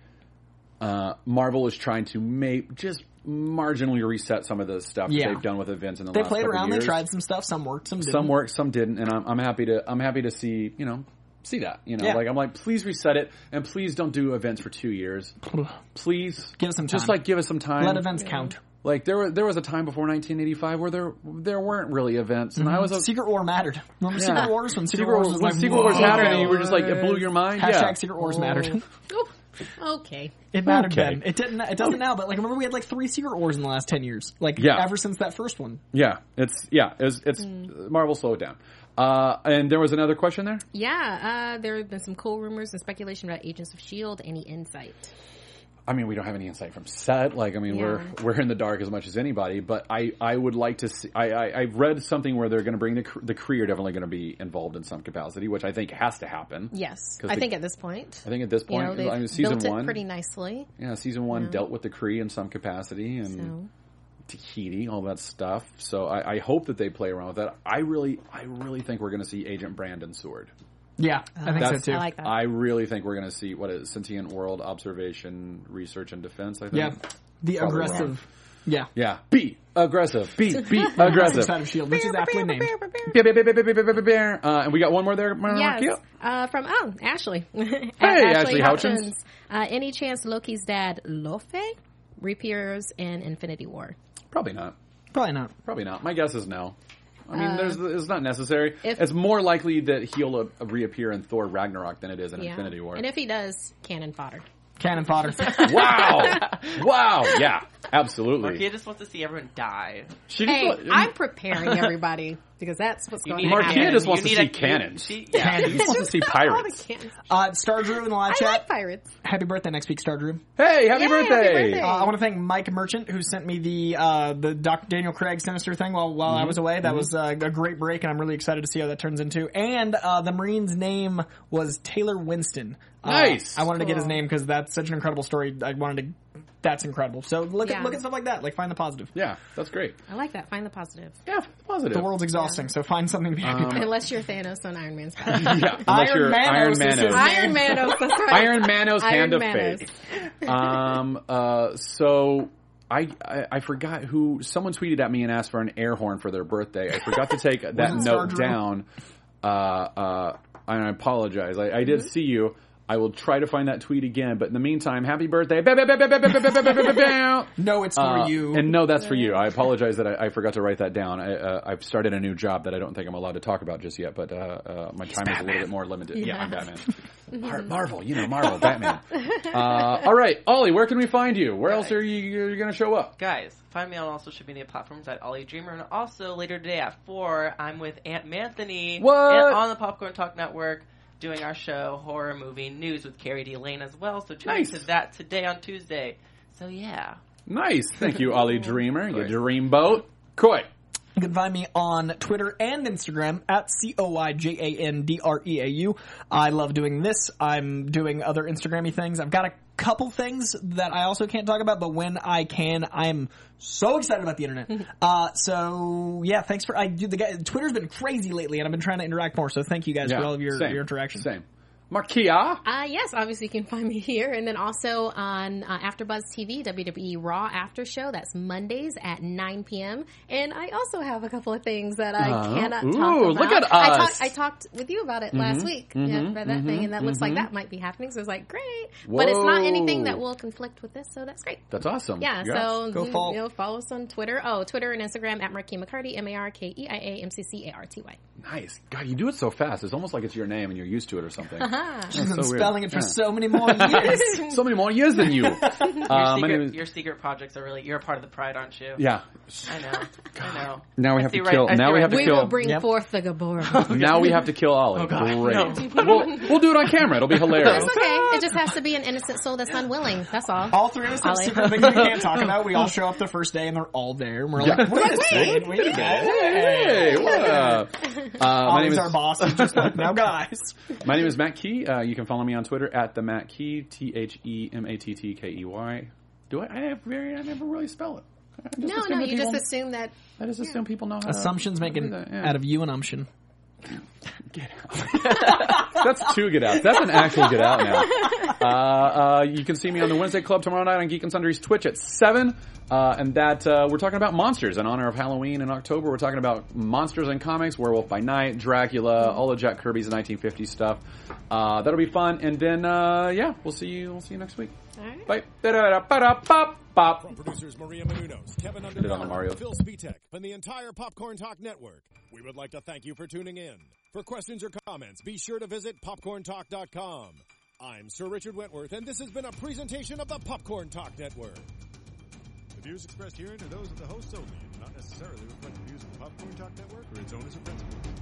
uh, Marvel is trying to make just marginally reset some of the stuff Yeah. that they've done with events in the They last played couple around. years. They tried some stuff. Some worked. Some didn't. Some worked, some didn't, and I'm, I'm happy to I'm happy to see you know see that you know Yeah. like I'm like please reset it and please don't do events for two years. Please Give us some just time. like give us some time. Let events count. Like there was there was a time before nineteen eighty-five where there there weren't really events, and I was a, Secret War mattered. Remember Yeah. Secret Wars when Secret, Secret Wars Wars was when like Secret Wars whoa. happened, and you were just like it blew your mind. Hashtag yeah. Secret Wars mattered. Ooh, okay. It mattered Okay. then. It didn't. It doesn't now. But like, remember we had like three Secret Wars in the last ten years. Like, Yeah. ever since that first one. Yeah, it's yeah, it's, it's Marvel slowed down. Uh, and there was another question there. Yeah, uh, there have been some cool rumors and speculation about Agents of S H I E L D. Any insight? I mean, we don't have any insight from set. Like, I mean, Yeah. we're we're in the dark as much as anybody. But I, I would like to see. I, I I've read something where they're going to bring the Kree- the Kree are definitely going to be involved in some capacity, which I think has to happen. Yes, 'Cause I the- think at this point, I think at this you point, know, they've I mean, season built one, it pretty nicely. yeah, season one dealt with the Kree in some capacity and So Tahiti, all that stuff. So I, I hope that they play around with that. I really, I really think we're going to see Agent Brandon Sword. Yeah, I think That's- so too. I like that. I really think we're going to see what is sentient world observation, research, and defense. I think. yeah, the Probably aggressive. Yeah. Yeah. Be aggressive. Be be Aggressive aggressive. side of Shield, which is aptly named. Uh, and we got one more there, Marquia? Yes, uh, from oh Ashley. Hey, Ashley Houchins. Uh, any chance Loki's dad Lofe reappears in Infinity War? Probably not. Probably not. Probably not. My guess is no. I mean, there's it's not necessary. Uh, if- It's more likely that he'll uh, reappear in Thor Ragnarok than it is in Infinity War. And if he does, cannon fodder. Cannon fodder. Wow! Wow! Yeah, absolutely. Marquia just wants to see everyone die. She just Hey, wa- I'm preparing everybody because that's what's going to Marquia happen. just wants You to need see a- cannons. She, yeah. She just wants to see All the pirates. cannons. Uh, Star Drew in the live I chat. like pirates. Happy birthday next week, Star Drew. Hey, happy Yay, birthday! happy birthday. Uh, I want to thank Mike Merchant who sent me the uh, the Doctor Daniel Craig Sinister thing while while I was away. That was uh, a great break, and I'm really excited to see how that turns into. And uh, the Marine's name was Taylor Winston. Uh, Nice. I wanted to get his Cool. name because that's such an incredible story. I wanted to. That's incredible. So look Yeah. at look at stuff like that. Like find the positive. Yeah, that's great. I like that. Find the positive. Yeah, positive. The world's exhausting, so find something to be happy about. Unless you're Thanos on Iron Man's side. Yeah, unless Iron you're Manos Iron is Manos. his Iron Manos, that's right. Iron Manos Iron Hand of Manos. Fate. Um, uh, so I, I I forgot who someone tweeted at me and asked for an air horn for their birthday. I forgot to take that Was it Star note Drew? down. Uh, uh, and I apologize. I, I did Mm-hmm. see you. I will try to find that tweet again. But in the meantime, happy birthday! Bow, bow, bow, bow, bow, bow, bow, bow, bow, bow, bow. No, it's for Uh, you. And no, that's for you. I apologize that I, I forgot to write that down. I, uh, I've started a new job that I don't think I'm allowed to talk about just yet, but uh, uh, my time is a little bit more limited. Yeah, I'm Batman. Mar- Marvel, you know, Marvel, Batman. Uh, all right, Ollie, where can we find you? Where else are you you're going to show up? Guys, find me on all social media platforms at Ollie Dreamer, and also later today at four, I'm with Aunt Manthony What? on the Popcorn Talk Network doing our show Horror Movie News with Carrie D. Lane as well. So tune Nice. into that today on Tuesday. So yeah, Nice. Thank you, Ollie Dreamer. You course. dreamboat. Coy. You can find me on Twitter and Instagram at C O I J A N D R E A U. I love doing this. I'm doing other Instagram-y things. I've got a couple things that I also can't talk about, but when I can, I'm so excited about the internet. uh, so, yeah, thanks for... I do the guy, Twitter's been crazy lately, and I've been trying to interact more, so thank you guys Yeah, for all of your, same, your interaction. Same. Markia. Uh, yes, obviously you can find me here. And then also on uh, AfterBuzz T V, W W E Raw After Show. That's Mondays at nine p.m. And I also have a couple of things that I Uh, cannot ooh, talk about. look at I, us. talk, I talked with you about it last week mhm, yeah, about that mhm, thing, and that looks like mhm. that might be happening. So I was like, great. But it's not anything that Whoa. will conflict with this, so that's great. That's awesome. Yeah, Congrats. so Go you, follow. you know, follow us on Twitter. Oh, Twitter and Instagram at Markeia McCarty, M A R K E I A M C C A R T Y. Nice. God, you do it so fast. It's almost like it's your name and you're used to it or something. That's She's been so weird. spelling it for Yeah. so many more years. So many more years than you. Your, Uh, my secret, name is. your secret projects are really, you're a part of the pride, aren't you? Yeah. I know. I know. Now we I have see to right- kill. I see Now we right have to We through kill. will bring Yep. forth the Gabora. Now we have to kill Ollie. Oh, God. Great. No. We'll, we'll do it on camera. It'll be hilarious. It's okay. It just has to be an innocent soul that's unwilling. That's all. All three of us have Ollie. secret things we can't talk about. We all show up the first day and they're all there. And we're Yeah. like, wait a second, wait a minute. Hey, what up? Uh, my name Ollie's is our boss. He's just like, now guys. my name is Matt Key. Uh, you can follow me on Twitter at the Matt Key. T H E M A T T K E Y. Do I? I have very. I never really spell it. I just No, assume no, that you people- just assume that. I just assume people know how. Assumptions to making do that, yeah. out of you and umption. Get out. That's two get outs. That's an actual get out now. Uh, uh, you can see me on the Wednesday Club tomorrow night on Geek and Sundry's Twitch at seven. Uh, and that, uh, we're talking about monsters in honor of Halloween in October. We're talking about monsters in comics, Werewolf by Night, Dracula, all of Jack Kirby's nineteen fifties stuff. Uh, that'll be fun. And then, uh, yeah, we'll see you, we'll see you next week. All right. Bye. Da-da-da-ba-da-bop, bop. From producers Maria Menounos, Kevin it on the Undergaro, Mario. Phil Spitek, and the entire Popcorn Talk Network, we would like to thank you for tuning in. For questions or comments, be sure to visit popcorn talk dot com. I'm Sir Richard Wentworth, and this has been a presentation of the Popcorn Talk Network. The views expressed herein are those of the hosts only and do not necessarily reflect the views of the Popcorn Talk Network or its owners or principals.